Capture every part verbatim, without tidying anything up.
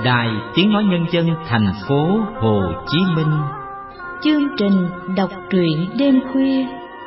Đài Tiếng Nói Nhân dân thành phố Hồ Chí Minh. Chương trình đọc truyện đêm khuya.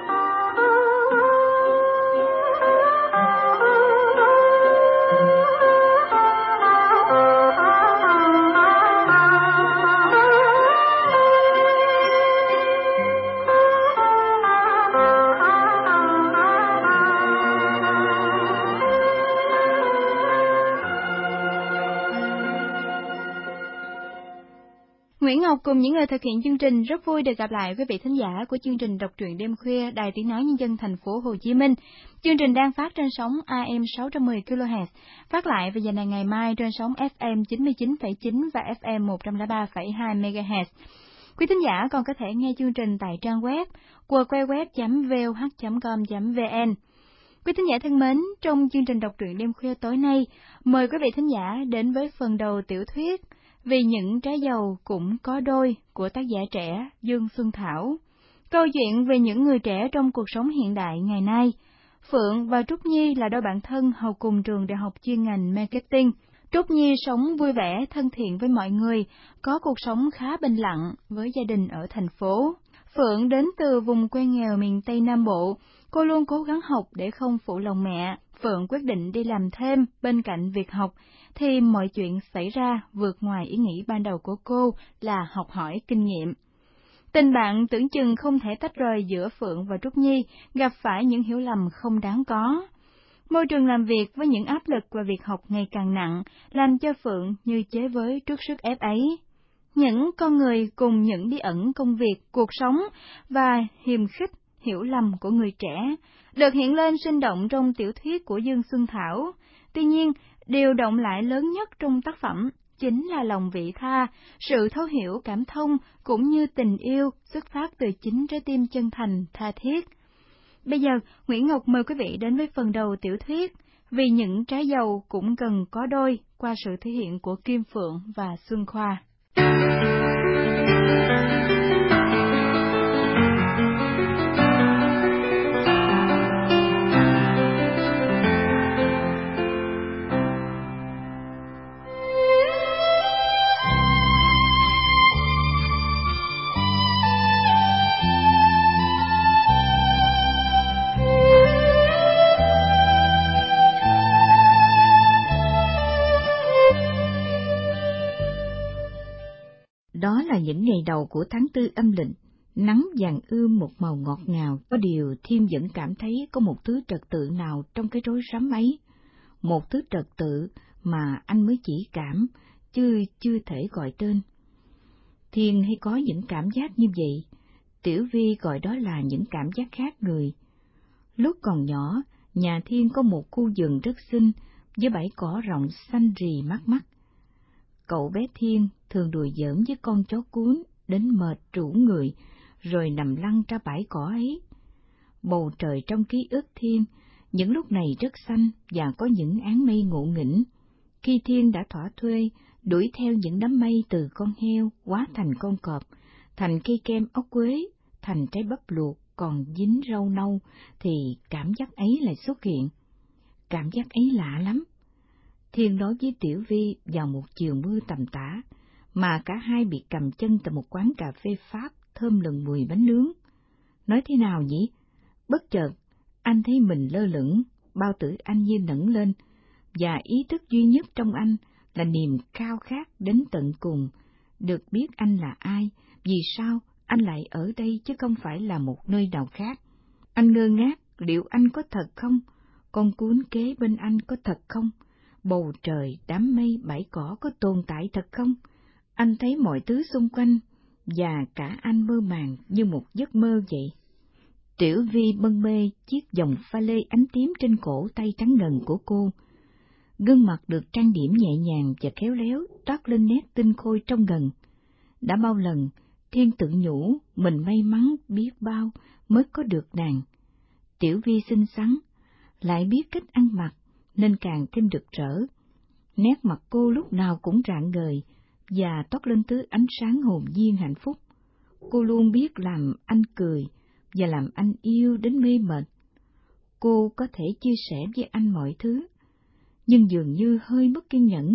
Nguyễn Ngọc cùng những người thực hiện chương trình rất vui được gặp lại quý vị thính giả của chương trình đọc truyện đêm khuya Đài Tiếng Nói Nhân dân thành phố Hồ Chí Minh. Chương trình đang phát trên sóng a em sáu trăm mười ki lô héc, phát lại vào giờ này ngày mai trên sóng ép em chín mươi chín phẩy chín và ép em một trăm lẻ ba phẩy hai mê ga héc. Quý thính giả còn có thể nghe chương trình tại trang web w w w chấm v o h chấm com chấm v n. Quý thính giả thân mến, trong chương trình đọc truyện đêm khuya tối nay, mời quý vị thính giả đến với phần đầu tiểu thuyết Vì những trái dầu cũng có đôi của tác giả trẻ Dương Xuân Thảo. Câu chuyện về những người trẻ trong cuộc sống hiện đại ngày nay. Phượng và Trúc Nhi là đôi bạn thân học cùng trường đại học chuyên ngành marketing. Trúc Nhi sống vui vẻ, thân thiện với mọi người, có cuộc sống khá bình lặng với gia đình ở thành phố. Phượng đến từ vùng quê nghèo miền Tây Nam Bộ. Cô luôn cố gắng học để không phụ lòng mẹ. Phượng quyết định đi làm thêm bên cạnh việc học, thì mọi chuyện xảy ra vượt ngoài ý nghĩ ban đầu của cô là học hỏi kinh nghiệm. Tình bạn tưởng chừng không thể tách rời giữa Phượng và Trúc Nhi gặp phải những hiểu lầm không đáng có. Môi trường làm việc với những áp lực và việc học ngày càng nặng làm cho Phượng như chế với trước sức ép ấy. Những con người cùng những bí ẩn công việc, cuộc sống và hiềm khích, hiểu lầm của người trẻ được hiện lên sinh động trong tiểu thuyết của Dương Xuân Thảo. Tuy nhiên, điều động lại lớn nhất trong tác phẩm chính là lòng vị tha, sự thấu hiểu cảm thông cũng như tình yêu xuất phát từ chính trái tim chân thành, tha thiết. Bây giờ, Nguyễn Ngọc mời quý vị đến với phần đầu tiểu thuyết Vì những trái dầu cũng cần có đôi qua sự thể hiện của Kim Phượng và Xuân Khoa. Đó là những ngày đầu của tháng tư âm lịch, nắng vàng ươm một màu ngọt ngào, có điều Thiên vẫn cảm thấy có một thứ trật tự nào trong cái rối rắm ấy, một thứ trật tự mà anh mới chỉ cảm, chứ chưa thể gọi tên. Thiên hay có những cảm giác như vậy, Tiểu Vi gọi đó là những cảm giác khác người. Lúc còn nhỏ, nhà Thiên có một khu vườn rất xinh, với bãi cỏ rộng xanh rì mát mắt. Cậu bé Thiên thường đùa giỡn với con chó cún đến mệt rũ người, rồi nằm lăn ra bãi cỏ ấy. Bầu trời trong ký ức Thiên, những lúc này rất xanh và có những áng mây ngộ nghĩnh. Khi Thiên đã thỏa thuê, đuổi theo những đám mây từ con heo hóa thành con cọp, thành cây kem ốc quế, thành trái bắp luộc còn dính rau nâu, thì cảm giác ấy lại xuất hiện. Cảm giác ấy lạ lắm. Thiên nói với Tiểu Vi vào một chiều mưa tầm tã, mà cả hai bị cầm chân tại một quán cà phê Pháp thơm lừng mùi bánh nướng. Nói thế nào nhỉ? Bất chợt, anh thấy mình lơ lửng, bao tử anh như nẫng lên, và ý thức duy nhất trong anh là niềm khao khát đến tận cùng, được biết anh là ai, vì sao anh lại ở đây chứ không phải là một nơi nào khác. Anh ngơ ngác, liệu anh có thật không? Con cún kế bên anh có thật không? Bầu trời, đám mây, bãi cỏ có tồn tại thật không? Anh thấy mọi thứ xung quanh, và cả anh mơ màng như một giấc mơ vậy. Tiểu Vi bâng mê chiếc vòng pha lê ánh tím trên cổ tay trắng ngần của cô. Gương mặt được trang điểm nhẹ nhàng và khéo léo toát lên nét tinh khôi trong gần. Đã bao lần, Thiên tự nhủ mình may mắn biết bao mới có được nàng. Tiểu Vi xinh xắn, lại biết cách ăn mặc, nên càng thêm rực rỡ. Nét mặt cô lúc nào cũng rạng ngời, và toát lên thứ ánh sáng hồn nhiên hạnh phúc. Cô luôn biết làm anh cười, và làm anh yêu đến mê mệt. Cô có thể chia sẻ với anh mọi thứ, nhưng dường như hơi mất kiên nhẫn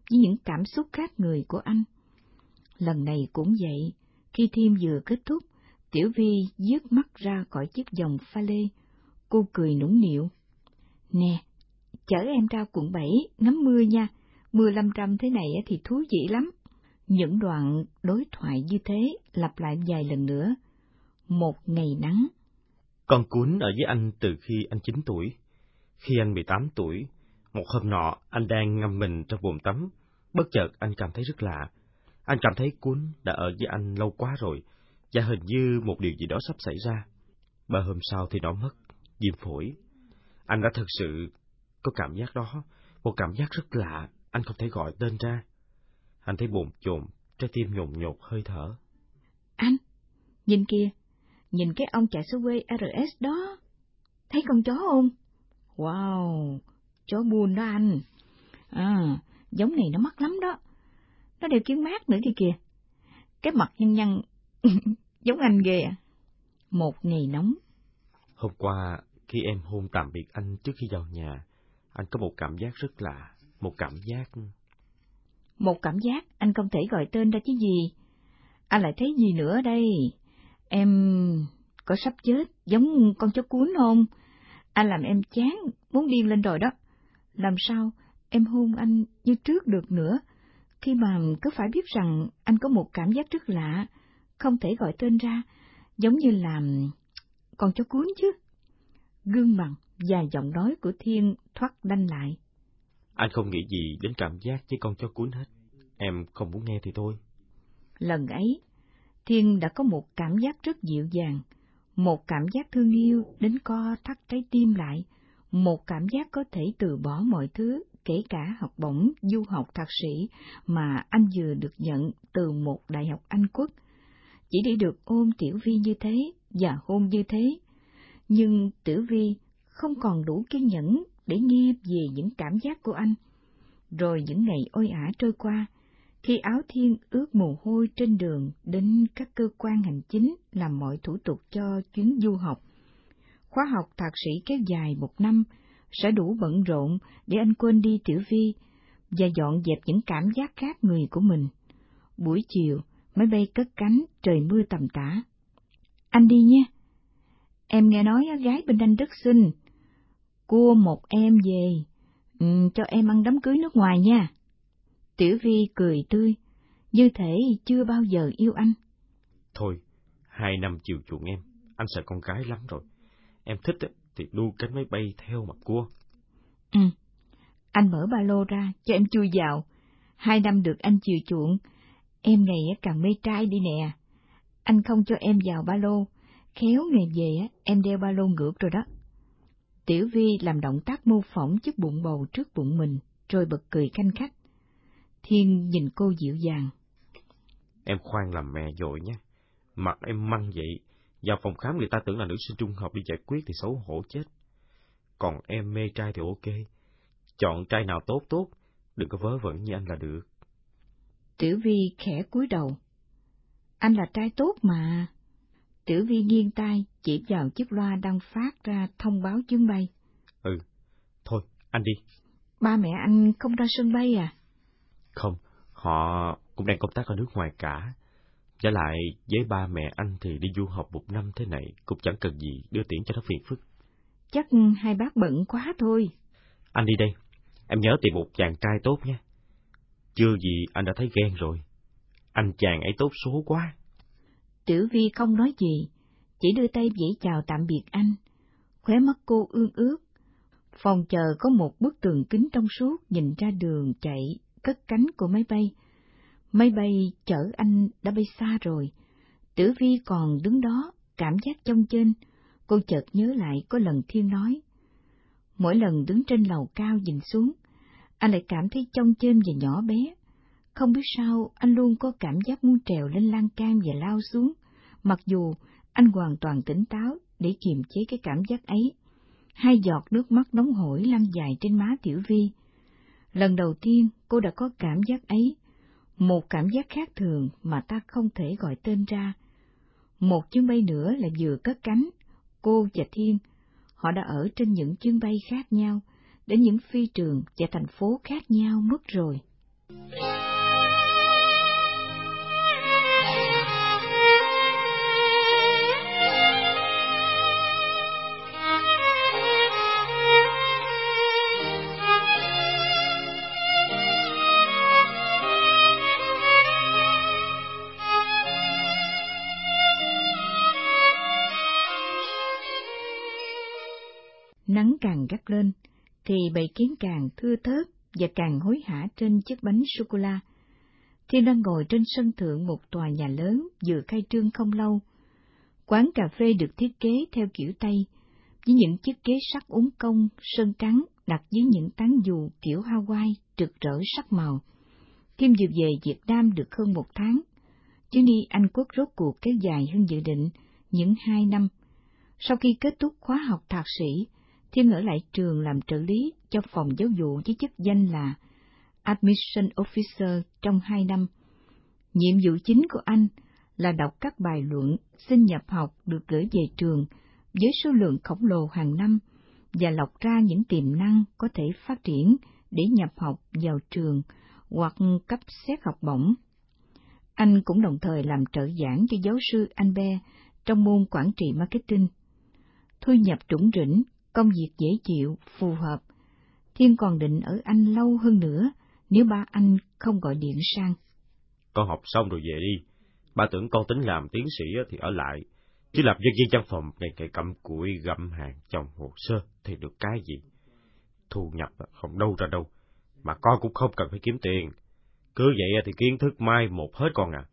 với những cảm xúc khác người của anh. Lần này cũng vậy, khi Thiên vừa kết thúc, Tiểu Vi dướt mắt ra khỏi chiếc vòng pha lê. Cô cười nũng nịu. Nè, chở em ra quận bảy ngắm mưa nha, mưa lâm râm thế này thì thú vị lắm. Những đoạn đối thoại như thế lặp lại vài lần nữa. Một ngày nắng. Con Cún ở với anh từ khi anh chín tuổi. Khi anh mười tám tuổi, một hôm nọ anh đang ngâm mình trong bồn tắm, bất chợt anh cảm thấy rất lạ. Anh cảm thấy Cún đã ở với anh lâu quá rồi, và hình như một điều gì đó sắp xảy ra. Ba hôm sau thì nó mất, viêm phổi. Anh đã thực sự có cảm giác đó, một cảm giác rất lạ, anh không thể gọi tên ra. Anh thấy bồn chồn, trái tim nhồn nhột hơi thở. Anh, nhìn kìa, nhìn cái ông chạy số quê rờ ét đó. Thấy con chó không? Wow, chó buôn đó anh. À, giống này nó mắc lắm đó. Nó đeo kiến mát nữa đi kìa. Cái mặt nhăn nhăn, giống anh ghê à. Một ngày nóng. Hôm qua, khi em hôn tạm biệt anh trước khi vào nhà, anh có một cảm giác rất lạ, một cảm giác... Một cảm giác anh không thể gọi tên ra chứ gì. Anh lại thấy gì nữa đây? Em có sắp chết, giống con chó Cún không? Anh làm em chán, muốn điên lên rồi đó. Làm sao em hôn anh như trước được nữa, khi mà cứ phải biết rằng anh có một cảm giác rất lạ, không thể gọi tên ra, giống như là con chó Cún chứ. Gương mặt và giọng nói của Thiên thoắt đanh lại. Anh không nghĩ gì đến cảm giác với con chó Cún hết. Em không muốn nghe thì thôi. Lần ấy, Thiên đã có một cảm giác rất dịu dàng, một cảm giác thương yêu đến co thắt trái tim lại, một cảm giác có thể từ bỏ mọi thứ, kể cả học bổng du học thạc sĩ mà anh vừa được nhận từ một đại học Anh Quốc, chỉ để được ôm Tiểu Vi như thế và hôn như thế. Nhưng Tiểu Vi không còn đủ kiên nhẫn để nghe về những cảm giác của anh. Rồi những ngày ôi ả trôi qua, khi áo Thiên ướt mồ hôi trên đường đến các cơ quan hành chính làm mọi thủ tục cho chuyến du học. Khóa học thạc sĩ kéo dài một năm, sẽ đủ bận rộn để anh quên đi Tiểu Vi và dọn dẹp những cảm giác khác người của mình. Buổi chiều, máy bay cất cánh, trời mưa tầm tã. Anh đi nha. Em nghe nói gái bên anh rất xinh. Cua một em về, ừ, cho em ăn đám cưới nước ngoài nha. Tiểu Vi cười tươi, như thể chưa bao giờ yêu anh. Thôi, hai năm chiều chuộng em, anh sợ con gái lắm rồi. Em thích thì đu cánh máy bay theo mà cua. Ừ, anh mở ba lô ra cho em chui vào. Hai năm được anh chiều chuộng, em ngày càng mê trai đi nè. Anh không cho em vào ba lô, khéo ngày về em đeo ba lô ngược rồi đó. Tiểu Vi làm động tác mô phỏng chiếc bụng bầu trước bụng mình, rồi bật cười khanh khách. Thiên nhìn cô dịu dàng. Em khoan làm mẹ dội nhé. Mặt em măng vậy, vào phòng khám người ta tưởng là nữ sinh trung học đi giải quyết thì xấu hổ chết. Còn em mê trai thì ok. Chọn trai nào tốt tốt, đừng có vớ vẩn như anh là được. Tiểu Vi khẽ cúi đầu. Anh là trai tốt mà. Tiểu Vi nghiêng tai chỉ vào chiếc loa đang phát ra thông báo chuyến bay. Ừ, thôi, anh đi. Ba mẹ anh không ra sân bay à? Không, họ cũng đang công tác ở nước ngoài cả. Với lại, với ba mẹ anh thì đi du học một năm thế này cũng chẳng cần gì đưa tiễn cho nó phiền phức. Chắc hai bác bận quá thôi. Anh đi đây, em nhớ tìm một chàng trai tốt nhé. Chưa gì anh đã thấy ghen rồi. Anh chàng ấy tốt số quá. Tiểu Vi không nói gì, chỉ đưa tay vẫy chào tạm biệt anh. Khóe mắt cô ương ướt. Phòng chờ có một bức tường kính trong suốt nhìn ra đường chạy, cất cánh của máy bay. Máy bay chở anh đã bay xa rồi. Tiểu Vi còn đứng đó, cảm giác chông chênh. Cô chợt nhớ lại có lần Thiên nói. Mỗi lần đứng trên lầu cao nhìn xuống, anh lại cảm thấy chông chênh và nhỏ bé. Không biết sao anh luôn có cảm giác muốn trèo lên lan can và lao xuống, mặc dù anh hoàn toàn tỉnh táo để kiềm chế cái cảm giác ấy. Hai giọt nước mắt nóng hổi lăn dài trên má Tiểu Vi. Lần đầu tiên cô đã có cảm giác ấy, một cảm giác khác thường mà ta không thể gọi tên ra. Một chuyến bay nữa lại vừa cất cánh, cô và Thiên, họ đã ở trên những chuyến bay khác nhau, đến những phi trường và thành phố khác nhau mất rồi. Nắng càng gắt lên, thì bầy kiến càng thưa thớt và càng hối hả trên chiếc bánh sô-cô-la. Thiên đang ngồi trên sân thượng một tòa nhà lớn vừa khai trương không lâu. Quán cà phê được thiết kế theo kiểu Tây, với những chiếc ghế sắt uốn cong sơn trắng đặt dưới những tán dù kiểu Hawaii rực rỡ sắc màu. Thiên vừa về Việt Nam được hơn một tháng. Chuyến đi Anh Quốc rốt cuộc kéo dài hơn dự định những hai năm. Sau khi kết thúc khóa học thạc sĩ, Thiên ở lại trường làm trợ lý cho phòng giáo vụ với chức danh là Admission Officer trong hai năm. Nhiệm vụ chính của anh là đọc các bài luận xin nhập học được gửi về trường với số lượng khổng lồ hàng năm và lọc ra những tiềm năng có thể phát triển để nhập học vào trường hoặc cấp xét học bổng. Anh cũng đồng thời làm trợ giảng cho giáo sư Albert trong môn quản trị marketing. Thu nhập trũng rỉnh, công việc dễ chịu, phù hợp. Thiên còn định ở Anh lâu hơn nữa nếu ba anh không gọi điện sang. Con học xong rồi về đi. Ba tưởng con tính làm tiến sĩ thì ở lại. Chứ làm nhân viên văn phòng ngày ngày cặm cụi gặm hàng chồng hồ sơ thì được cái gì? Thu nhập không đâu ra đâu. Mà con cũng không cần phải kiếm tiền. Cứ vậy thì kiến thức mai một hết con à.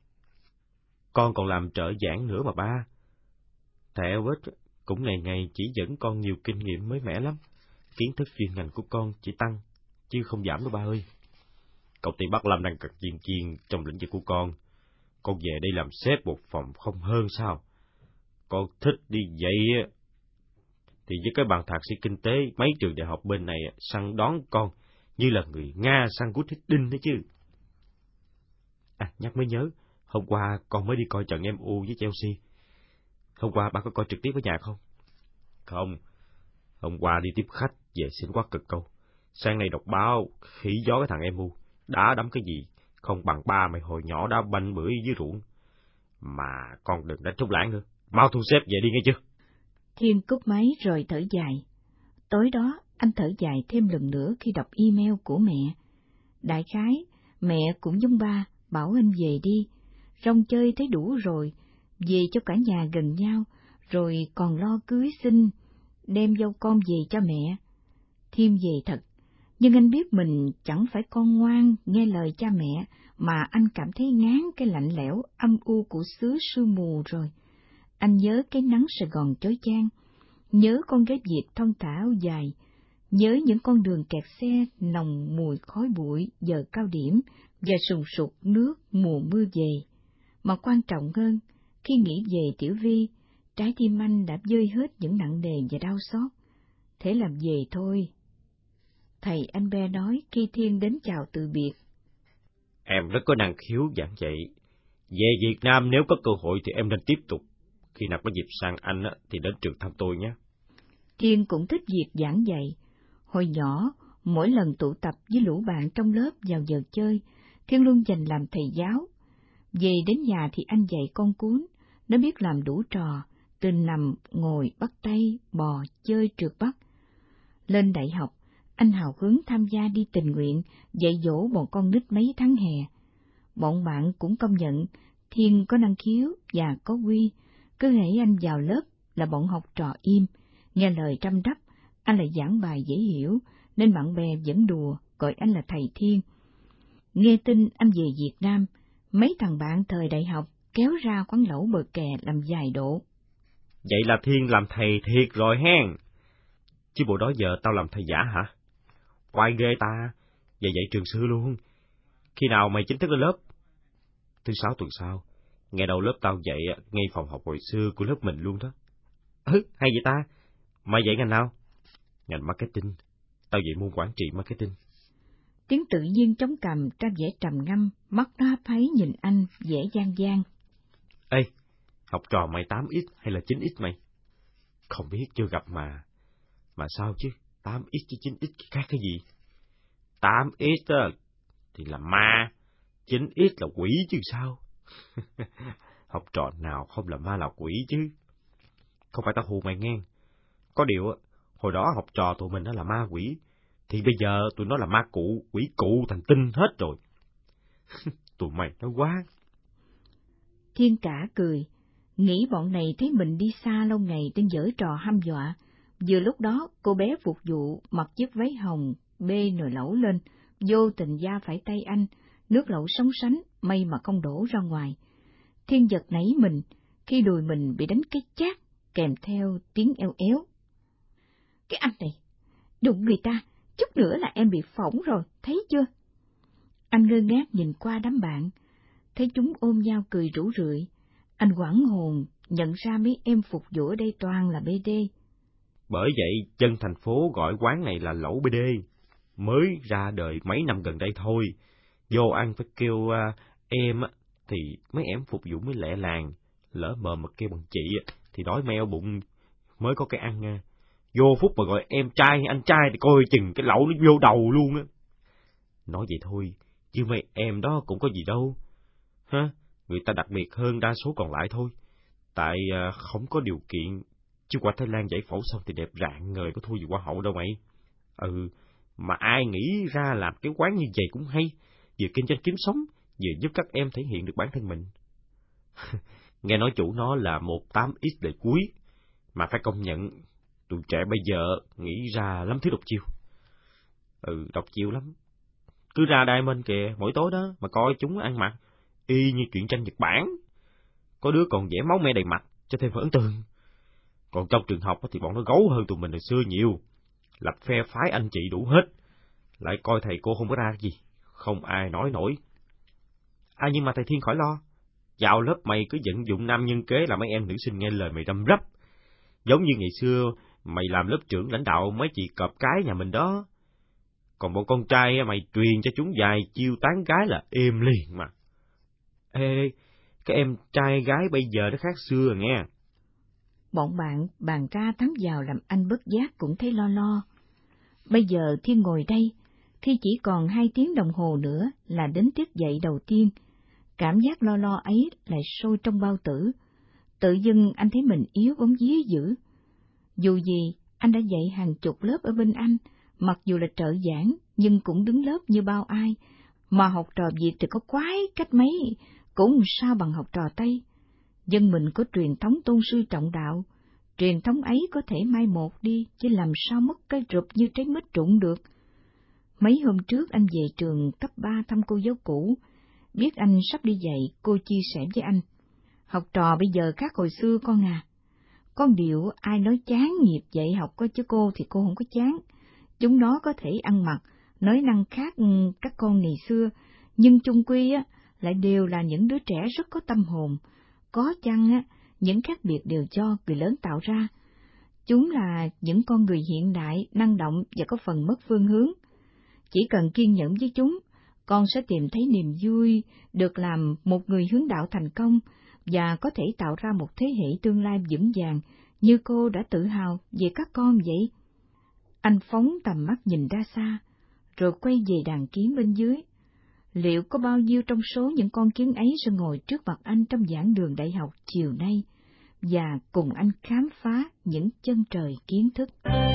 Con còn làm trợ giảng nữa mà ba. Thầy Elbert cũng ngày ngày chỉ dẫn con nhiều kinh nghiệm mới mẻ lắm. Kiến thức chuyên ngành của con chỉ tăng, chứ không giảm đâu ba ơi. Công ty Bắc Lâm đang cần chuyên chuyên trong lĩnh vực của con. Con về đây làm sếp một phòng không hơn sao? Con thích đi vậy thì với cái bằng thạc sĩ kinh tế mấy trường đại học bên này săn đón con như là người Nga săn cút thích đinh đấy chứ. À, nhắc mới nhớ, hôm qua con mới đi coi trận em u với Chelsea. Hôm qua ba có coi trực tiếp ở nhà không? Không, hôm qua đi tiếp khách về xin quá cực câu. Sáng nay đọc báo, khỉ gió cái thằng em u, đá đấm cái gì, không bằng ba mày hồi nhỏ đá banh bưởi dưới ruộng. Mà con đừng đánh trống lãng nữa, mau thu xếp về đi nghe chưa? Thiên cúp máy rồi thở dài. Tối đó, anh thở dài thêm lần nữa khi đọc email của mẹ. Đại khái, mẹ cũng giống ba, bảo anh về đi, rong chơi thấy đủ rồi, về cho cả nhà gần nhau, rồi còn lo cưới xin, đem dâu con về cho mẹ. Thiên về thật, nhưng anh biết mình chẳng phải con ngoan nghe lời cha mẹ, mà anh cảm thấy ngán cái lạnh lẽo âm u của xứ sương mù rồi. Anh nhớ cái nắng Sài Gòn chói chang, nhớ con gái Việt thon thả áo dài, nhớ những con đường kẹt xe nồng mùi khói bụi giờ cao điểm và sùng sục nước mùa mưa về. Mà quan trọng hơn, khi nghĩ về Tiểu Vi, trái tim anh đã vơi hết những nặng nề và đau xót. Thế làm về thôi. Thầy anh Be nói khi Thiên đến chào từ biệt. Em rất có năng khiếu giảng dạy. Về Việt Nam nếu có cơ hội thì em nên tiếp tục. Khi nào có dịp sang Anh thì đến trường thăm tôi nhé. Thiên cũng thích việc giảng dạy. Hồi nhỏ, mỗi lần tụ tập với lũ bạn trong lớp vào giờ chơi, Thiên luôn dành làm thầy giáo. Về đến nhà thì anh dạy con cún, nó biết làm đủ trò, từ nằm, ngồi, bắt tay, bò, chơi trượt bắt. Lên đại học, anh hào hứng tham gia đi tình nguyện, dạy dỗ bọn con nít mấy tháng hè. Bọn bạn cũng công nhận Thiên có năng khiếu và có quy, cứ hễ anh vào lớp là bọn học trò im, nghe lời trăm đắp, anh lại giảng bài dễ hiểu, nên bạn bè vẫn đùa gọi anh là thầy Thiên. Nghe tin anh về Việt Nam, mấy thằng bạn thời đại học kéo ra quán lẩu bờ kè làm vài độ. Vậy là Thiên làm thầy thiệt rồi hen. Chứ bộ đó giờ tao làm thầy giả hả? Quay ghê ta, về dạy trường sư luôn. Khi nào mày chính thức lên lớp? Thứ sáu tuần sau, ngày đầu lớp tao dạy ngay phòng học hồi xưa của lớp mình luôn đó. Ừ, hay vậy ta. Mày dạy ngành nào? Ngành marketing. Tao dạy môn quản trị marketing. Tiếng tự nhiên chống cằm ra vẻ trầm ngâm, mắt nó hấp háy nhìn anh, vẻ gian gian. Ê, học trò mày tám x hay là chín x mày? Không biết, chưa gặp mà. Mà sao chứ, tám x với chín x khác cái gì? tám x á, thì là ma, chín x là quỷ chứ sao. Học trò nào không là ma là quỷ chứ. Không phải tao hù mày nghe. Có điều, hồi đó học trò tụi mình đó là ma quỷ, thì bây giờ tụi nó là ma cụ, quỷ cụ thành tinh hết rồi. Tụi mày nói quá. Thiên cả cười, nghĩ bọn này thấy mình đi xa lâu ngày nên giở trò hăm dọa. Vừa lúc đó, cô bé phục vụ mặc chiếc váy hồng, bê nồi lẩu lên, vô tình da phải tay anh, nước lẩu sóng sánh, may mà không đổ ra ngoài. Thiên giật nảy mình, khi đùi mình bị đánh cái chát, kèm theo tiếng eo éo. Cái anh này, đụng người ta, chút nữa là em bị phỏng rồi, thấy chưa? Anh ngơ ngác nhìn qua đám bạn, thấy chúng ôm nhau cười rủ rượi. Anh hoảng hồn, nhận ra mấy em phục vụ ở đây toàn là bê đê. Bởi vậy, dân thành phố gọi quán này là lẩu bê đê, mới ra đời mấy năm gần đây thôi. Vô ăn phải kêu uh, em á, thì mấy em phục vụ mới lẹ làng, lỡ mờ mà kêu bằng chị thì đói meo bụng mới có cái ăn nha. Vô phút mà gọi em trai anh trai thì coi chừng cái lẩu nó vô đầu luôn á. Nói vậy thôi, chứ mấy em đó cũng có gì đâu. Ha, người ta đặc biệt hơn đa số còn lại thôi. Tại uh, không có điều kiện, chứ qua Thái Lan giải phẫu xong thì đẹp rạng ngời, có thua gì Hoa hậu đâu mày. Ừ, mà ai nghĩ ra làm cái quán như vậy cũng hay, vừa kinh doanh kiếm sống, vừa giúp các em thể hiện được bản thân mình. Nghe nói chủ nó là một tám x đời cuối, mà phải công nhận, tụi trẻ bây giờ nghĩ ra lắm thứ độc chiêu. Ừ, độc chiêu lắm. Cứ ra Diamond kìa, mỗi tối đó, mà coi chúng ăn mặc, y như truyện tranh Nhật Bản. Có đứa còn vẽ máu me đầy mặt, cho thêm phần ấn tượng. Còn trong trường học thì bọn nó gấu hơn tụi mình hồi xưa nhiều, lập phe phái anh chị đủ hết, lại coi thầy cô không có ra gì, không ai nói nổi. À nhưng mà thầy Thiên khỏi lo, vào lớp mày cứ vận dụng nam nhân kế là mấy em nữ sinh nghe lời mày răm rắp, giống như ngày xưa mày làm lớp trưởng lãnh đạo mấy chị cọp cái nhà mình đó. Còn bọn con trai mày truyền cho chúng vài chiêu tán gái là êm liền mà. Ê, cái em trai gái bây giờ nó khác xưa rồi nghe. Bọn bạn bàn ra thắng vào làm anh bất giác cũng thấy lo lo. Bây giờ Thiên ngồi đây, khi chỉ còn hai tiếng đồng hồ nữa là đến tiết dậy đầu tiên. Cảm giác lo lo ấy lại sôi trong bao tử. Tự dưng anh thấy mình yếu bóng vía dữ. Dù gì, anh đã dạy hàng chục lớp ở bên anh, mặc dù là trợ giảng, nhưng cũng đứng lớp như bao ai. Mà học trò Việt thì có quái cách mấy, cũng sao bằng học trò Tây. Dân mình có truyền thống tôn sư trọng đạo, truyền thống ấy có thể mai một đi, chứ làm sao mất cái rụp như trái mít rụng được. Mấy hôm trước anh về trường cấp ba thăm cô giáo cũ, biết anh sắp đi dạy, cô chia sẻ với anh. Học trò bây giờ khác hồi xưa con à. Con điều ai nói chán nghiệp dạy học có chứ cô thì cô không có chán. Chúng nó có thể ăn mặc, nói năng khác các con ngày xưa, nhưng chung quy á, lại đều là những đứa trẻ rất có tâm hồn. Có chăng á, những khác biệt đều do người lớn tạo ra. Chúng là những con người hiện đại, năng động và có phần mất phương hướng. Chỉ cần kiên nhẫn với chúng, con sẽ tìm thấy niềm vui được làm một người hướng đạo thành công và có thể tạo ra một thế hệ tương lai vững vàng như cô đã tự hào về các con vậy. Anh phóng tầm mắt nhìn ra xa, rồi quay về đàn kiến bên dưới. Liệu có bao nhiêu trong số những con kiến ấy sẽ ngồi trước mặt anh trong giảng đường đại học chiều nay và cùng anh khám phá những chân trời kiến thức?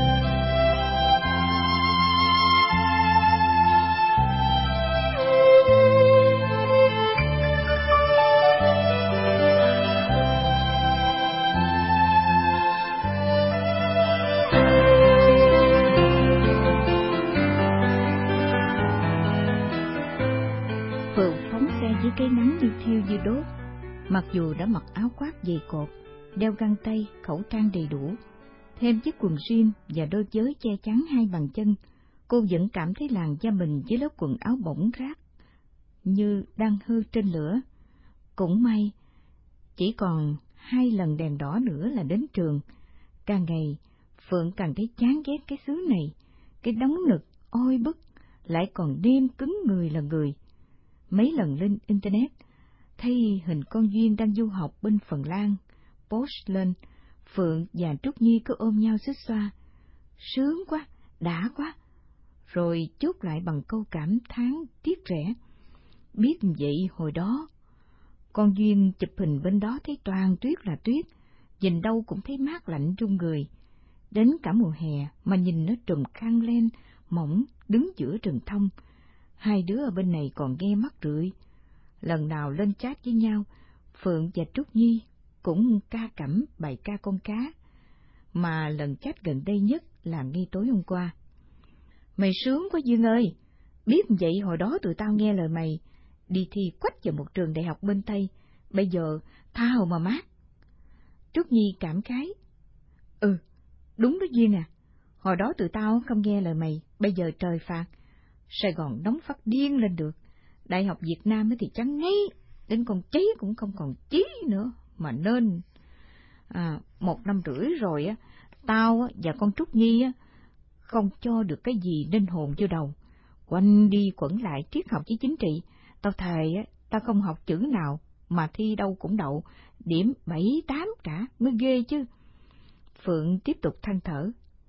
Với cái nắng như thiêu như đốt, mặc dù đã mặc áo khoác dày cộp, đeo găng tay, khẩu trang đầy đủ, thêm chiếc quần jean và đôi vớ che chắn hai bàn chân, cô vẫn cảm thấy làn da mình với lớp quần áo bỏng rát như đang hơ trên lửa. Cũng may, chỉ còn hai lần đèn đỏ nữa là đến trường. Càng ngày, Phượng càng thấy chán ghét cái xứ này, cái nóng nực, oi bức, lại còn đêm cứng người là người. Mấy lần lên Internet, thấy hình con Duyên đang du học bên Phần Lan, post lên, Phượng và Trúc Nhi cứ ôm nhau xích xoa. Sướng quá, đã quá. rồi chốt lại bằng câu cảm thán tiếc rẻ. Biết vậy hồi đó, con Duyên chụp hình bên đó thấy toàn tuyết là tuyết, nhìn đâu cũng thấy mát lạnh run người. Đến cả mùa hè mà nhìn nó trùm khăn len mỏng đứng giữa rừng thông. Hai đứa ở bên này còn nghe mắt rượi. Lần nào lên chat với nhau, Phượng và Trúc Nhi cũng ca cẩm bài ca con cá, mà lần chat gần đây nhất là ngay tối hôm qua. Mày sướng quá Dương ơi, biết vậy hồi đó tụi tao nghe lời mày, đi thi quách vào một trường đại học bên Tây, bây giờ thao mà mát. Trúc Nhi cảm khái. Ừ, đúng đó Duyên à, hồi đó tụi tao không nghe lời mày, bây giờ trời phạt, Sài Gòn nóng phát điên lên được, Đại học Việt Nam thì trắng ngay, đến con cháy cũng không còn chí nữa, mà nên à, một năm rưỡi rồi á, tao và con Trúc Nhi á không cho được cái gì nên hồn vô đầu, quanh đi quẩn lại triết học với chính trị, tao thề á, tao không học chữ nào mà thi đâu cũng đậu, điểm bảy tám cả, mới ghê chứ. Phượng tiếp tục than thở.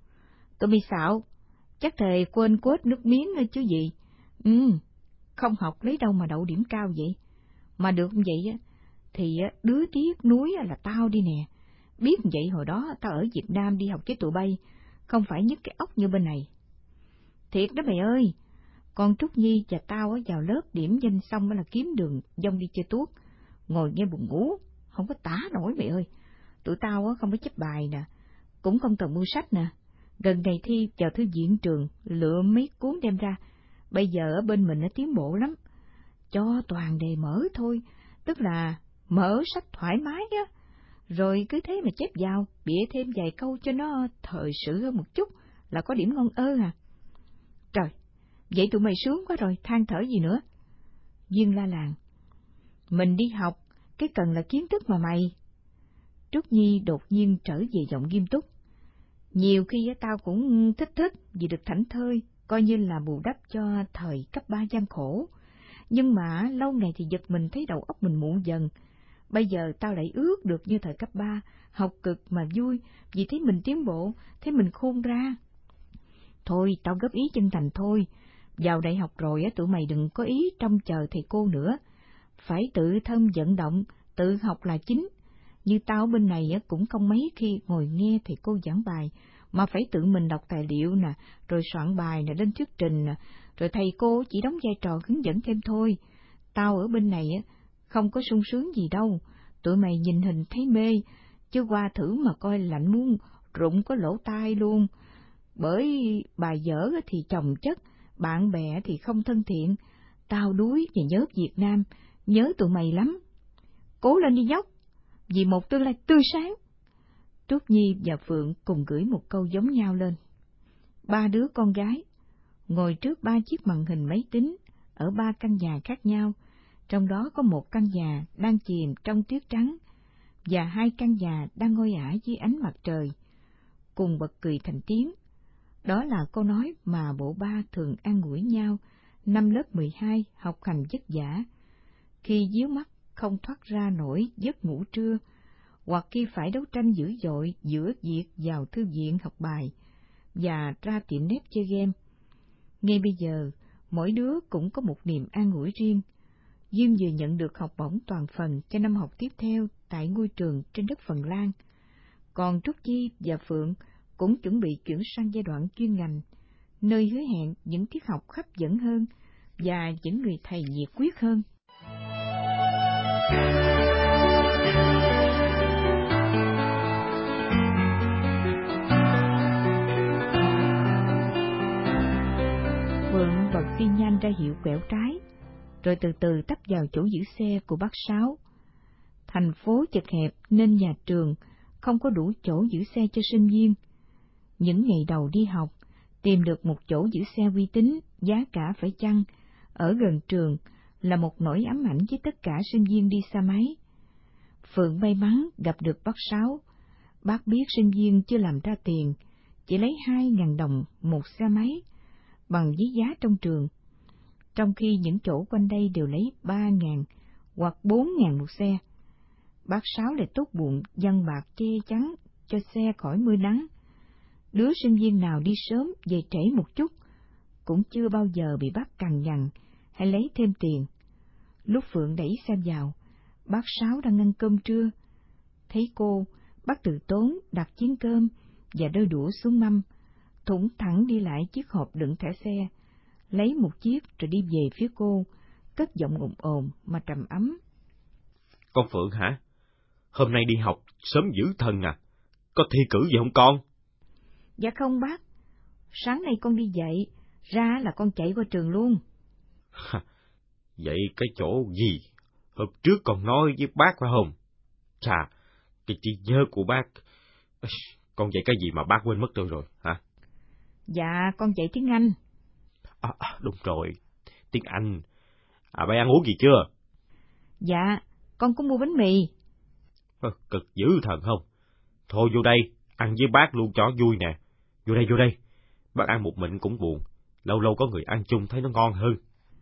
Tụi mày xạo, chắc thề quên quết nước miếng nữa chứ gì. Ừ, không học lấy đâu mà đậu điểm cao vậy. Mà được vậy á, thì đứa tiếc núi là tao đi nè. Biết vậy hồi đó tao ở Việt Nam đi học với tụi bay, không phải nhức cái óc như bên này. Thiệt đó mày ơi, con Trúc Nhi và tao vào lớp điểm danh xong là kiếm đường dông đi chơi tuốt, ngồi nghe buồn ngủ, không có tả nổi mày ơi. Tụi tao không có chép bài nè, cũng không cần mua sách nè. Gần ngày thi vào thư viện trường, lựa mấy cuốn đem ra. Bây giờ ở bên mình nó tiến bộ lắm, cho toàn đề mở thôi, tức là mở sách thoải mái á, rồi cứ thế mà chép vào, bịa thêm vài câu cho nó thời sự hơn một chút là có điểm ngon ơ à. Trời, vậy tụi mày sướng quá rồi, than thở gì nữa. Duyên la làng. Mình đi học, cái cần là kiến thức mà mày. Trúc Nhi đột nhiên trở về giọng nghiêm túc. Nhiều khi tao cũng thích thích vì được thảnh thơi, coi như là bù đắp cho thời cấp ba gian khổ. Nhưng mà lâu ngày thì giật mình thấy đầu óc mình muộn dần. Bây giờ tao lại ước được như thời cấp ba, học cực mà vui, vì thấy mình tiến bộ, thấy mình khôn ra. Thôi, tao góp ý chân thành thôi. Vào đại học rồi á, tụi mày đừng có ý trông chờ thầy cô nữa. Phải tự thân vận động, tự học là chính. Như tao bên này á, cũng không mấy khi ngồi nghe thầy cô giảng bài, mà phải tự mình đọc tài liệu nè, rồi soạn bài nè, lên thuyết trình nè, rồi thầy cô chỉ đóng vai trò hướng dẫn thêm thôi. Tao ở bên này á, không có sung sướng gì đâu, tụi mày nhìn hình thấy mê, chứ qua thử mà coi lạnh muốn rụng có lỗ tai luôn. Bởi bài dở thì chồng chất, bạn bè thì không thân thiện, tao đuối và nhớ Việt Nam, nhớ tụi mày lắm. Cố lên đi nhóc, vì một tương lai tươi sáng. Trúc Nhi và Phượng cùng gửi một câu giống nhau lên. Ba đứa con gái ngồi trước ba chiếc màn hình máy tính ở ba căn nhà khác nhau, trong đó có một căn nhà đang chìm trong tuyết trắng và hai căn nhà đang ngôi ả dưới ánh mặt trời, cùng bật cười thành tiếng. Đó là câu nói mà bộ ba thường an ủi nhau năm lớp mười hai học hành vất vả, khi díu mắt không thoát ra nổi giấc ngủ trưa, hoặc khi phải đấu tranh dữ dội giữa việc vào thư viện học bài và ra tiệm nét chơi game. Ngay bây giờ, mỗi đứa cũng có một niềm an ủi riêng. Duyên vừa nhận được học bổng toàn phần cho năm học tiếp theo tại ngôi trường trên đất Phần Lan, còn Trúc Nhi và Phượng cũng chuẩn bị chuyển sang giai đoạn chuyên ngành, nơi hứa hẹn những tiết học hấp dẫn hơn và những người thầy nhiệt huyết hơn. Phượng bật xi nhanh ra hiệu quẹo trái, rồi từ từ tấp vào chỗ giữ xe của bác Sáu. Thành phố chật hẹp nên nhà trường không có đủ chỗ giữ xe cho sinh viên. Những ngày đầu đi học, tìm được một chỗ giữ xe uy tín, giá cả phải chăng, ở gần trường là một nỗi ám ảnh với tất cả sinh viên đi xe máy. Phượng may mắn gặp được bác Sáu. Bác biết sinh viên chưa làm ra tiền, chỉ lấy hai ngàn đồng một xe máy, bằng với giá trong trường, trong khi những chỗ quanh đây đều lấy ba ngàn hoặc bốn ngàn một xe. Bác Sáu lại tốt bụng dâng bạc che chắn cho xe khỏi mưa nắng. Đứa sinh viên nào đi sớm về trễ một chút cũng chưa bao giờ bị bác cằn nhằn hay lấy thêm tiền. Lúc Phượng đẩy xe vào, bác Sáu đang ăn cơm trưa. Thấy cô, bác Từ Tốn đặt chén cơm và đôi đũa xuống mâm, thủng thẳng đi lại chiếc hộp đựng thẻ xe, lấy một chiếc rồi đi về phía cô, cất giọng ồn ồn mà trầm ấm. Con Phượng hả? Hôm nay đi học sớm dữ thần à? Có thi cử gì không con? Dạ không bác, sáng nay con đi dạy, ra là con chạy qua trường luôn. Vậy cái chỗ gì? Hôm trước con nói với bác phải không? Chà, cái trí nhớ của bác... Con dạy cái gì mà bác quên mất rồi rồi, hả? Dạ, con dạy tiếng Anh. À, à, đúng rồi, tiếng Anh. À, bay ăn uống gì chưa? Dạ, con có mua bánh mì. À, cực dữ thần không? Thôi vô đây, ăn với bác luôn cho vui nè. Vô đây, vô đây. Bác ăn một mình cũng buồn, lâu lâu có người ăn chung thấy nó ngon hơn.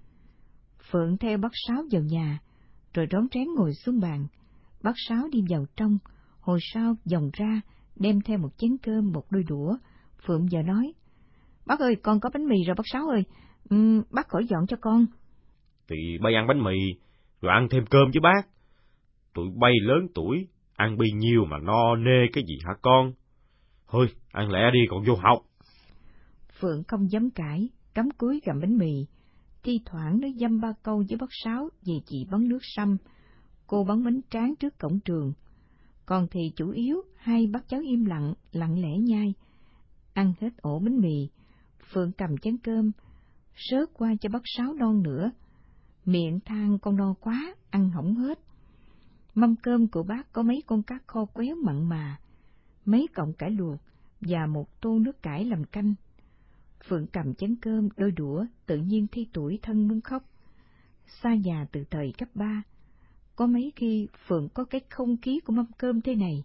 Phượng theo bác Sáu vào nhà, rồi rón rén ngồi xuống bàn. Bác Sáu đi vào trong, hồi sau vòng ra, đem theo một chén cơm, một đôi đũa. Phượng giờ nói, bác ơi, con có bánh mì rồi bác Sáu ơi, uhm, bác khỏi dọn cho con. Thì bay ăn bánh mì, rồi ăn thêm cơm với bác. Tụi bay lớn tuổi, ăn bì nhiêu mà no nê cái gì hả con? Thôi, ăn lẹ đi còn vô học. Phượng không dám cãi, cắm cúi gặm bánh mì. Thi thoảng nó dăm ba câu với bác Sáu về chị bắn nước sâm, cô bắn bánh tráng trước cổng trường. Còn thì chủ yếu hai bác cháu im lặng, lặng lẽ nhai. Ăn hết ổ bánh mì, Phượng cầm chén cơm, sớt qua cho bác Sáu non nữa. Miệng than con no quá, ăn hỏng hết. Mâm cơm của bác có mấy con cá kho quéo mặn mà, mấy cọng cải luộc và một tô nước cải làm canh. Phượng cầm chén cơm, đôi đũa, tự nhiên thi tuổi thân muốn khóc. Xa nhà từ thời cấp ba, có mấy khi Phượng có cái không khí của mâm cơm thế này.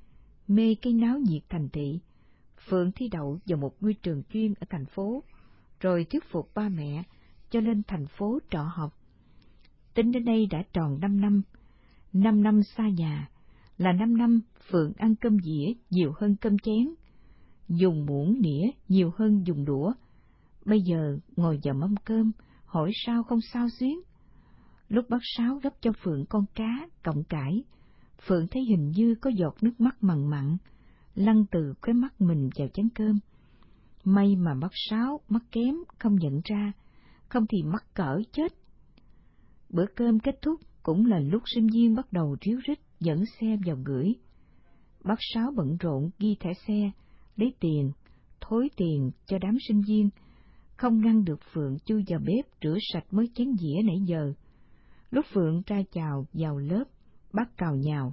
Mê cái náo nhiệt thành thị, Phượng thi đậu vào một ngôi trường chuyên ở thành phố, rồi thuyết phục ba mẹ cho lên thành phố trọ học. Tính đến đây đã tròn năm năm, năm năm xa nhà, là năm năm Phượng ăn cơm dĩa nhiều hơn cơm chén, dùng muỗng nĩa nhiều hơn dùng đũa. Bây giờ ngồi vào mâm cơm, hỏi sao không sao xuyến. Lúc bác Sáu gấp cho Phượng con cá, cọng cải, Phượng thấy hình như có giọt nước mắt mặn mặn, lăn từ khóe mắt mình vào chén cơm. May mà bác Sáu mắt kém không nhận ra, không thì mắc cỡ chết. Bữa cơm kết thúc cũng là lúc sinh viên bắt đầu ríu rít dẫn xe vào gửi. Bác Sáu bận rộn ghi thẻ xe, lấy tiền, thối tiền cho đám sinh viên, không ngăn được Phượng chui vào bếp rửa sạch mới chén dĩa nãy giờ. Lúc Phượng ra chào vào lớp, bác cào nhào.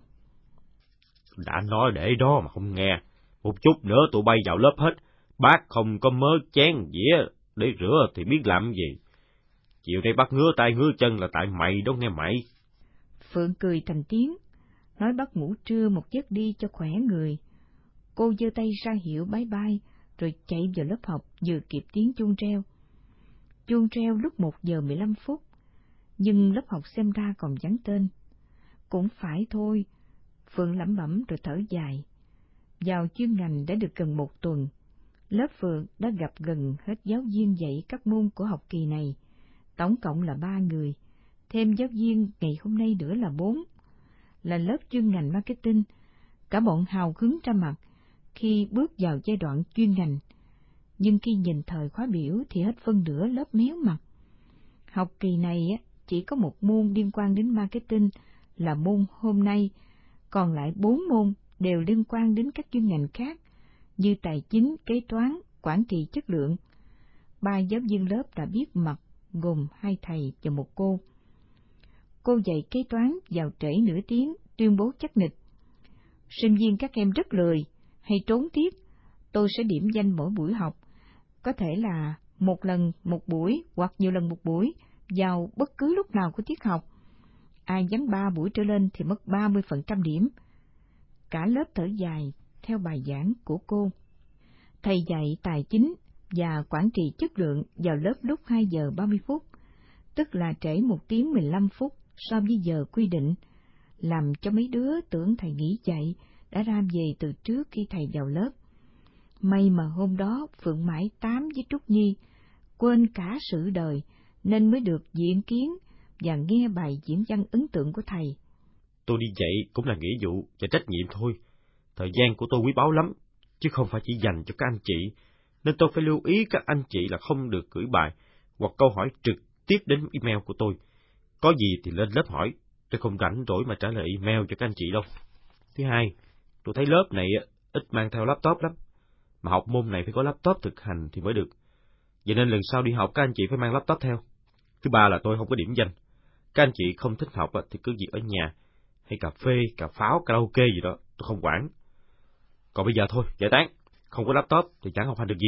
Đã nói để đó mà không nghe, một chút nữa tụi bay vào lớp hết, bác không có mớ chén dĩa để rửa thì biết làm gì. Chiều nay bác ngứa tay ngứa chân là tại mày đó nghe mày. Phượng cười thành tiếng, nói bác ngủ trưa một giấc đi cho khỏe người. Cô giơ tay ra hiệu bye bye, rồi chạy vào lớp học vừa kịp tiếng chuông reo. Chuông reo lúc một giờ mười lăm phút, nhưng lớp học xem ra còn vắng tên. Cũng phải thôi, Phượng lẩm bẩm rồi thở dài. Vào chuyên ngành đã được gần một tuần, lớp Phượng đã gặp gần hết giáo viên dạy các môn của học kỳ này, tổng cộng là ba người, thêm giáo viên ngày hôm nay nữa là bốn. Là lớp chuyên ngành marketing, cả bọn hào hứng ra mặt khi bước vào giai đoạn chuyên ngành, nhưng khi nhìn thời khóa biểu thì hết phân nửa lớp méo mặt. Học kỳ này chỉ có một môn liên quan đến marketing là môn hôm nay, còn lại bốn môn đều liên quan đến các chuyên ngành khác như tài chính, kế toán, quản trị chất lượng. Ba giáo viên lớp đã biết mặt, gồm hai thầy và một cô. Cô dạy kế toán vào trễ nửa tiếng, tuyên bố chắc nịch. Sinh viên các em rất lười, hay trốn tiết, tôi sẽ điểm danh mỗi buổi học, có thể là một lần một buổi hoặc nhiều lần một buổi, vào bất cứ lúc nào của tiết học. Ai vắng ba buổi trở lên thì mất ba mươi phần trăm điểm. Cả lớp thở dài theo bài giảng của cô. Thầy dạy tài chính và quản trị chất lượng vào lớp lúc hai giờ ba mươi phút, tức là trễ một tiếng mười lăm phút so với giờ quy định, làm cho mấy đứa tưởng thầy nghỉ dạy đã ra về từ trước khi thầy vào lớp. May mà hôm đó Phượng Mãi Tám với Trúc Nhi quên cả sự đời, nên mới được diện kiến và nghe bài diễn văn ấn tượng của thầy. Tôi đi dạy cũng là nghĩa vụ và trách nhiệm thôi. Thời gian của tôi quý báu lắm, chứ không phải chỉ dành cho các anh chị, nên tôi phải lưu ý các anh chị là không được gửi bài hoặc câu hỏi trực tiếp đến email của tôi. Có gì thì lên lớp hỏi, tôi không rảnh rỗi mà trả lời email cho các anh chị đâu. Thứ hai, tôi thấy lớp này ít mang theo laptop lắm, mà học môn này phải có laptop thực hành thì mới được. Vậy nên lần sau đi học các anh chị phải mang laptop theo. Thứ ba là tôi không có điểm danh. Các anh chị không thích học thì cứ việc ở nhà, hay cà phê, cà pháo, karaoke gì đó, tôi không quản. Còn bây giờ thôi, giải tán, không có laptop thì chẳng học hành được gì.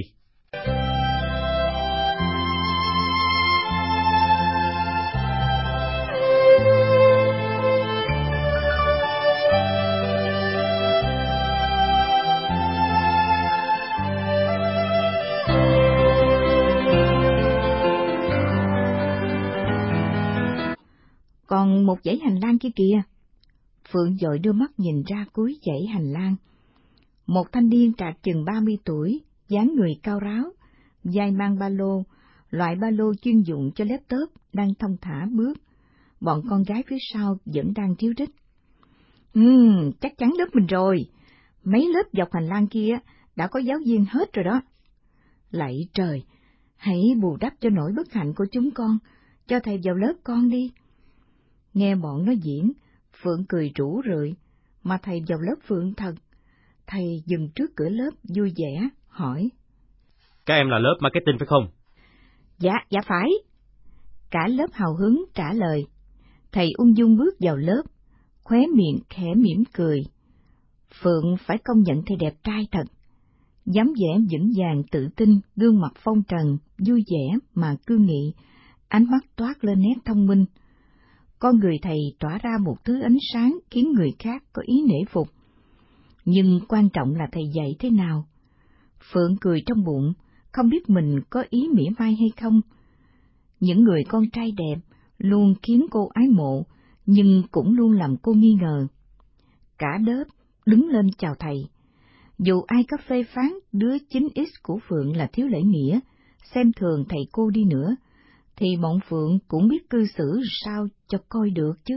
Còn một dãy hành lang kia kìa. Phượng vội đưa mắt nhìn ra cuối dãy hành lang. Một thanh niên trạc chừng ba mươi tuổi, dáng người cao ráo, vai mang ba lô, loại ba lô chuyên dụng cho laptop, đang thong thả bước. Bọn con gái phía sau vẫn đang ríu rít. Ừm, chắc chắn lớp mình rồi. Mấy lớp dọc hành lang kia đã có giáo viên hết rồi đó. Lạy trời, hãy bù đắp cho nỗi bất hạnh của chúng con, cho thầy vào lớp con đi. Nghe bọn nó diễn, Phượng cười rủ rượi, mà thầy vào lớp Phượng thật. Thầy dừng trước cửa lớp vui vẻ, hỏi. Các em là lớp marketing phải không? Dạ, dạ phải. Cả lớp hào hứng trả lời. Thầy ung dung bước vào lớp, khóe miệng khẽ mỉm cười. Phượng phải công nhận thầy đẹp trai thật. Dáng vẻ vững vàng tự tin, gương mặt phong trần, vui vẻ mà cương nghị, ánh mắt toát lên nét thông minh. Con người thầy tỏa ra một thứ ánh sáng khiến người khác có ý nể phục. Nhưng quan trọng là thầy dạy thế nào. Phượng cười trong bụng, không biết mình có ý mỉa mai hay không. Những người con trai đẹp luôn khiến cô ái mộ, nhưng cũng luôn làm cô nghi ngờ. Cả lớp đứng lên chào thầy. Dù ai có phê phán đứa chín x của Phượng là thiếu lễ nghĩa, xem thường thầy cô đi nữa, thì bọn Phượng cũng biết cư xử sao cho coi được chứ.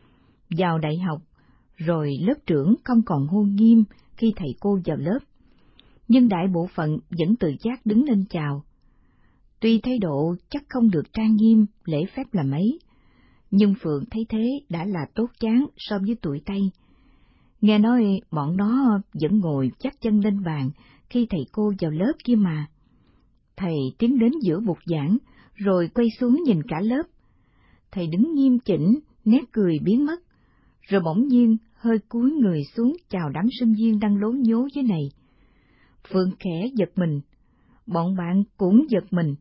Vào đại học, rồi lớp trưởng không còn hô nghiêm khi thầy cô vào lớp, nhưng đại bộ phận vẫn tự giác đứng lên chào. Tuy thái độ chắc không được trang nghiêm, lễ phép là mấy, nhưng Phượng thấy thế đã là tốt chán so với tụi Tây. Nghe nói bọn nó vẫn ngồi chắp chân lên bàn khi thầy cô vào lớp kia mà. Thầy tiến đến giữa bục giảng, rồi quay xuống nhìn cả lớp. Thầy đứng nghiêm chỉnh, nét cười biến mất, rồi bỗng nhiên hơi cúi người xuống chào đám sinh viên đang lố nhố dưới này. Phượng khẽ giật mình, bọn bạn cũng giật mình.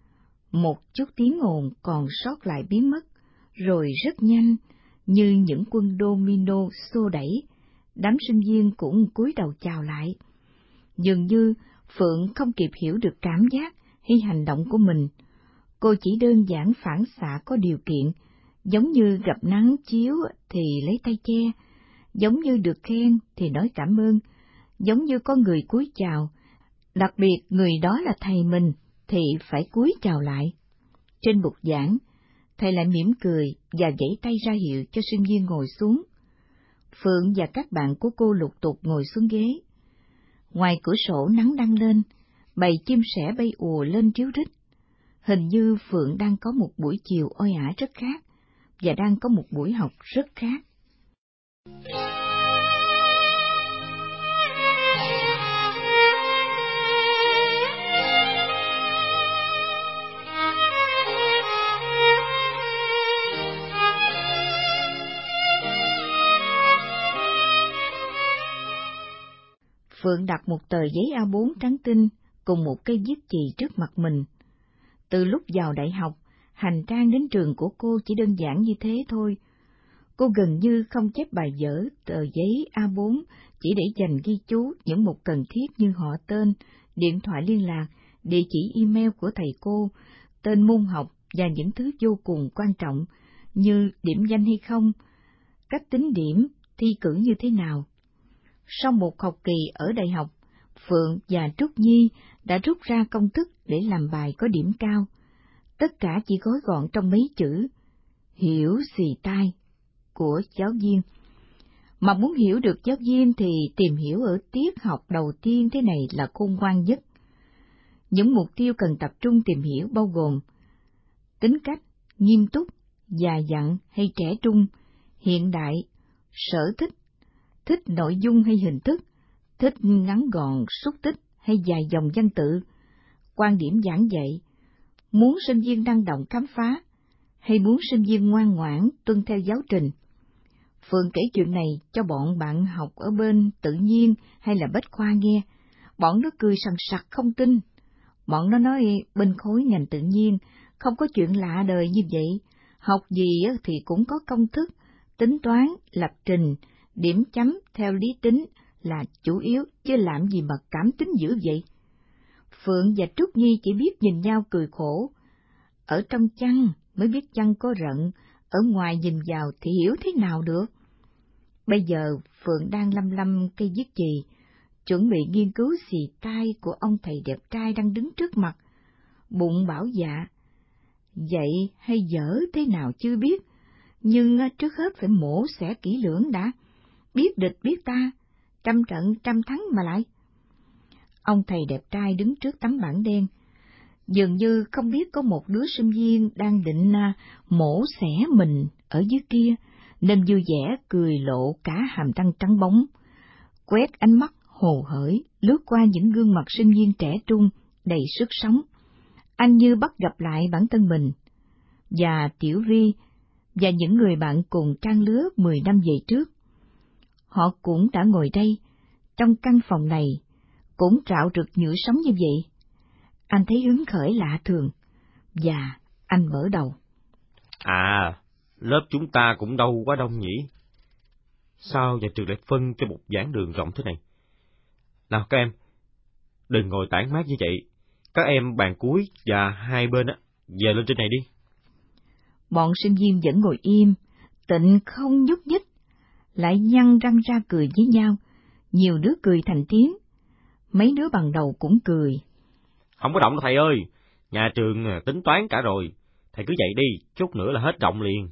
Một chút tiếng ồn còn sót lại biến mất, rồi rất nhanh, như những quân domino xô đẩy, đám sinh viên cũng cúi đầu chào lại. Dường như Phượng không kịp hiểu được cảm giác hay hành động của mình. Cô chỉ đơn giản phản xạ có điều kiện, giống như gặp nắng chiếu thì lấy tay che, giống như được khen thì nói cảm ơn, giống như có người cúi chào, đặc biệt người đó là thầy mình thì phải cúi chào lại. Trên bục giảng, thầy lại mỉm cười và vẫy tay ra hiệu cho sinh viên ngồi xuống. Phượng và các bạn của cô lục tục ngồi xuống ghế. Ngoài cửa sổ nắng đang lên, bầy chim sẻ bay ùa lên ríu rít. Hình như Phượng đang có một buổi chiều oi ả rất khác, và đang có một buổi học rất khác. Phượng đặt một tờ giấy A bốn trắng tinh cùng một cây viết chì trước mặt mình. Từ lúc vào đại học, hành trang đến trường của cô chỉ đơn giản như thế thôi. Cô gần như không chép bài vở, tờ giấy A bốn chỉ để dành ghi chú những mục cần thiết như họ tên, điện thoại liên lạc, địa chỉ email của thầy cô, tên môn học và những thứ vô cùng quan trọng như điểm danh hay không, cách tính điểm, thi cử như thế nào. Sau một học kỳ ở đại học, Phượng và Trúc Nhi đã rút ra công thức để làm bài có điểm cao. Tất cả chỉ gói gọn trong mấy chữ, hiểu xì tai, của giáo viên. Mà muốn hiểu được giáo viên thì tìm hiểu ở tiết học đầu tiên thế này là khôn ngoan nhất. Những mục tiêu cần tập trung tìm hiểu bao gồm tính cách, nghiêm túc, già dặn hay trẻ trung, hiện đại, sở thích, thích nội dung hay hình thức, thích ngắn gọn, xúc tích hay dài dòng văn tự, quan điểm giảng dạy, muốn sinh viên năng động khám phá, hay muốn sinh viên ngoan ngoãn tuân theo giáo trình. Phượng kể chuyện này cho bọn bạn học ở bên tự nhiên hay là bách khoa nghe, bọn nó cười sằng sặc không tin. Bọn nó nói bên khối ngành tự nhiên không có chuyện lạ đời như vậy, học gì thì cũng có công thức, tính toán, lập trình, điểm chấm theo lý tính là chủ yếu, chứ làm gì mà cảm tính dữ vậy. Phượng và Trúc Nhi chỉ biết nhìn nhau cười khổ. Ở trong chăn mới biết chăn có rận, ở ngoài nhìn vào thì hiểu thế nào được. Bây giờ Phượng đang lăm lăm cây viết chì, chuẩn bị nghiên cứu xì tai của ông thầy đẹp trai đang đứng trước mặt. Bụng bảo dạ, dạy hay dở thế nào chưa biết, nhưng trước hết phải mổ xẻ kỹ lưỡng đã, biết địch biết ta, trăm trận trăm thắng mà lại. Ông thầy đẹp trai đứng trước tấm bảng đen, dường như không biết có một đứa sinh viên đang định mổ xẻ mình ở dưới kia, nên vui vẻ cười lộ cả hàm răng trắng bóng, quét ánh mắt hồ hởi lướt qua những gương mặt sinh viên trẻ trung đầy sức sống. Anh như bắt gặp lại bản thân mình và Tiểu Vi và những người bạn cùng trang lứa mười năm về trước. Họ cũng đã ngồi đây, trong căn phòng này, cũng rạo rực nhựa sống như vậy. Anh thấy hứng khởi lạ thường, và anh mở đầu. À, lớp chúng ta cũng đâu quá đông nhỉ? Sao nhà trường lại phân cho một giảng đường rộng thế này? Nào các em, đừng ngồi tản mát như vậy. Các em bàn cuối và hai bên á, về lên trên này đi. Bọn sinh viên vẫn ngồi im, tịnh không nhúc nhích, lại nhăn răng ra cười với nhau. Nhiều đứa cười thành tiếng, mấy đứa bằng đầu cũng cười. Không có động đâu thầy ơi, nhà trường tính toán cả rồi, thầy cứ dậy đi, chút nữa là hết động liền.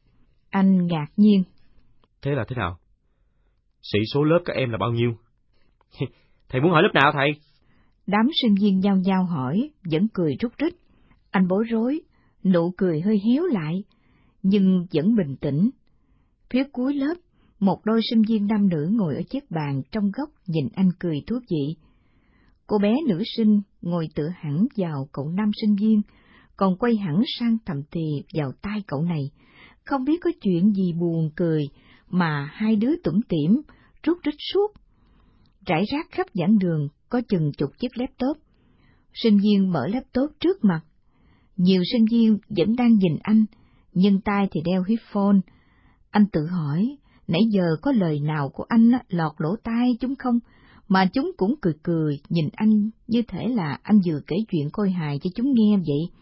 Anh ngạc nhiên. Thế là thế nào? Sĩ số lớp các em là bao nhiêu? Thầy muốn hỏi lớp nào thầy? Đám sinh viên nhao nhao hỏi, vẫn cười rúc rích. Anh bối rối, nụ cười hơi héo lại, nhưng vẫn bình tĩnh. Phía cuối lớp, một đôi sinh viên nam nữ ngồi ở chiếc bàn trong góc nhìn anh cười thú vị. Cô bé nữ sinh ngồi tựa hẳn vào cậu nam sinh viên, còn quay hẳn sang thầm thì vào tai cậu này. Không biết có chuyện gì buồn cười mà hai đứa tủm tỉm, rút rít suốt. Rải rác khắp giảng đường có chừng chục chiếc laptop. Sinh viên mở laptop trước mặt. Nhiều sinh viên vẫn đang nhìn anh, nhưng tai thì đeo headphone. Anh tự hỏi, nãy giờ có lời nào của anh lọt lỗ tai chúng không, mà chúng cũng cười cười nhìn anh như thể là anh vừa kể chuyện khôi hài cho chúng nghe vậy.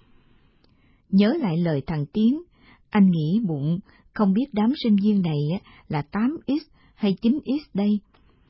Nhớ lại lời thằng Tiến, anh nghĩ bụng không biết đám sinh viên này là tám x hay chín x đây,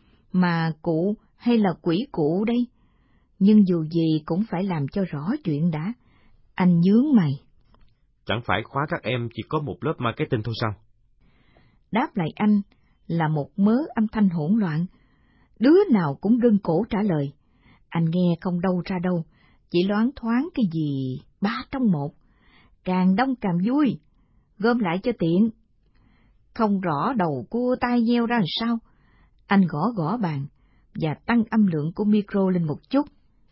mà cụ hay là quỷ cụ đây. Nhưng dù gì cũng phải làm cho rõ chuyện đã. Anh nhướng mày. Chẳng phải khóa các em chỉ có một lớp marketing thôi sao? Đáp lại anh là một mớ âm thanh hỗn loạn. Đứa nào cũng gân cổ trả lời. Anh nghe không đâu ra đâu, chỉ loáng thoáng cái gì ba trong một. Càng đông càng vui, gom lại cho tiện. Không rõ đầu cua tai nheo ra làm sao. Anh gõ gõ bàn và tăng âm lượng của micro lên một chút.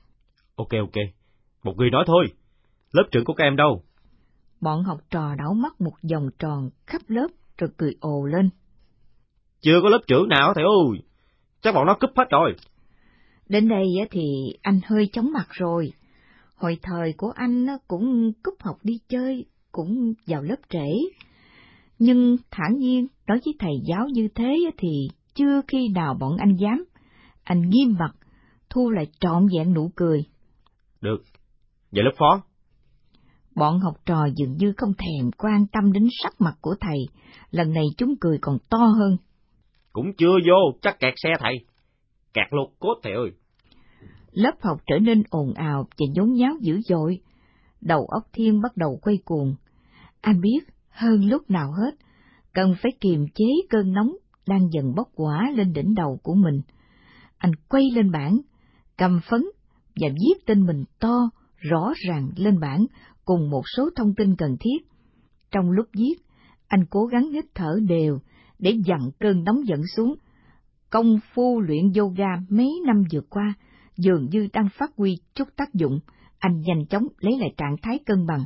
Ok ok, một người nói thôi, lớp trưởng của các em đâu? Bọn học trò đảo mắt một vòng tròn khắp lớp rồi cười ồ lên. Chưa có lớp trưởng nào thầy ơi, chắc bọn nó cúp hết rồi. Đến đây thì anh hơi chóng mặt rồi. Hồi thời của anh cũng cúp học đi chơi, cũng vào lớp trễ. Nhưng thản nhiên nói với thầy giáo như thế thì chưa khi nào bọn anh dám. Anh nghiêm mặt, thu lại trọn vẹn nụ cười. Được, về lớp phó. Bọn học trò dường như không thèm quan tâm đến sắc mặt của thầy, lần này chúng cười còn to hơn. Cũng chưa vô, chắc kẹt xe thầy. Kẹt lột cốt thầy ơi. Lớp học trở nên ồn ào và nhốn nháo dữ dội. Đầu óc Thiên bắt đầu quay cuồng. Anh biết hơn lúc nào hết, cần phải kiềm chế cơn nóng đang dần bốc hỏa lên đỉnh đầu của mình. Anh quay lên bảng, cầm phấn và viết tên mình to, rõ ràng lên bảng cùng một số thông tin cần thiết. Trong lúc viết, anh cố gắng hít thở đều để dằn cơn nóng giận xuống. Công phu luyện yoga mấy năm vừa qua dường như đang phát huy chút tác dụng, anh nhanh chóng lấy lại trạng thái cân bằng.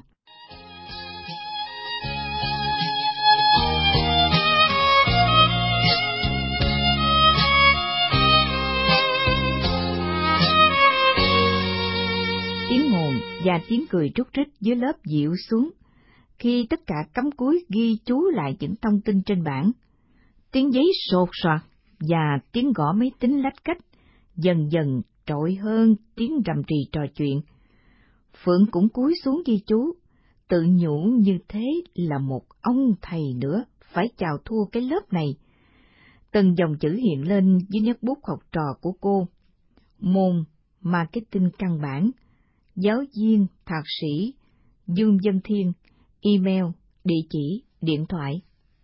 Tiếng ồn và tiếng cười rúc rích dưới lớp dịu xuống, khi tất cả cắm cúi ghi chú lại những thông tin trên bảng. Tiếng giấy sột soạt và tiếng gõ máy tính lách cách dần dần trội hơn tiếng rầm rì trò chuyện. Phượng cũng cúi xuống ghi chú, tự nhủ như thế là một ông thầy nữa phải chào thua cái lớp này. Từng dòng chữ hiện lên dưới nét bút học trò của cô. Môn marketing căn bản, giáo viên, thạc sĩ, Dương Dân Thiên, email, địa chỉ, điện thoại.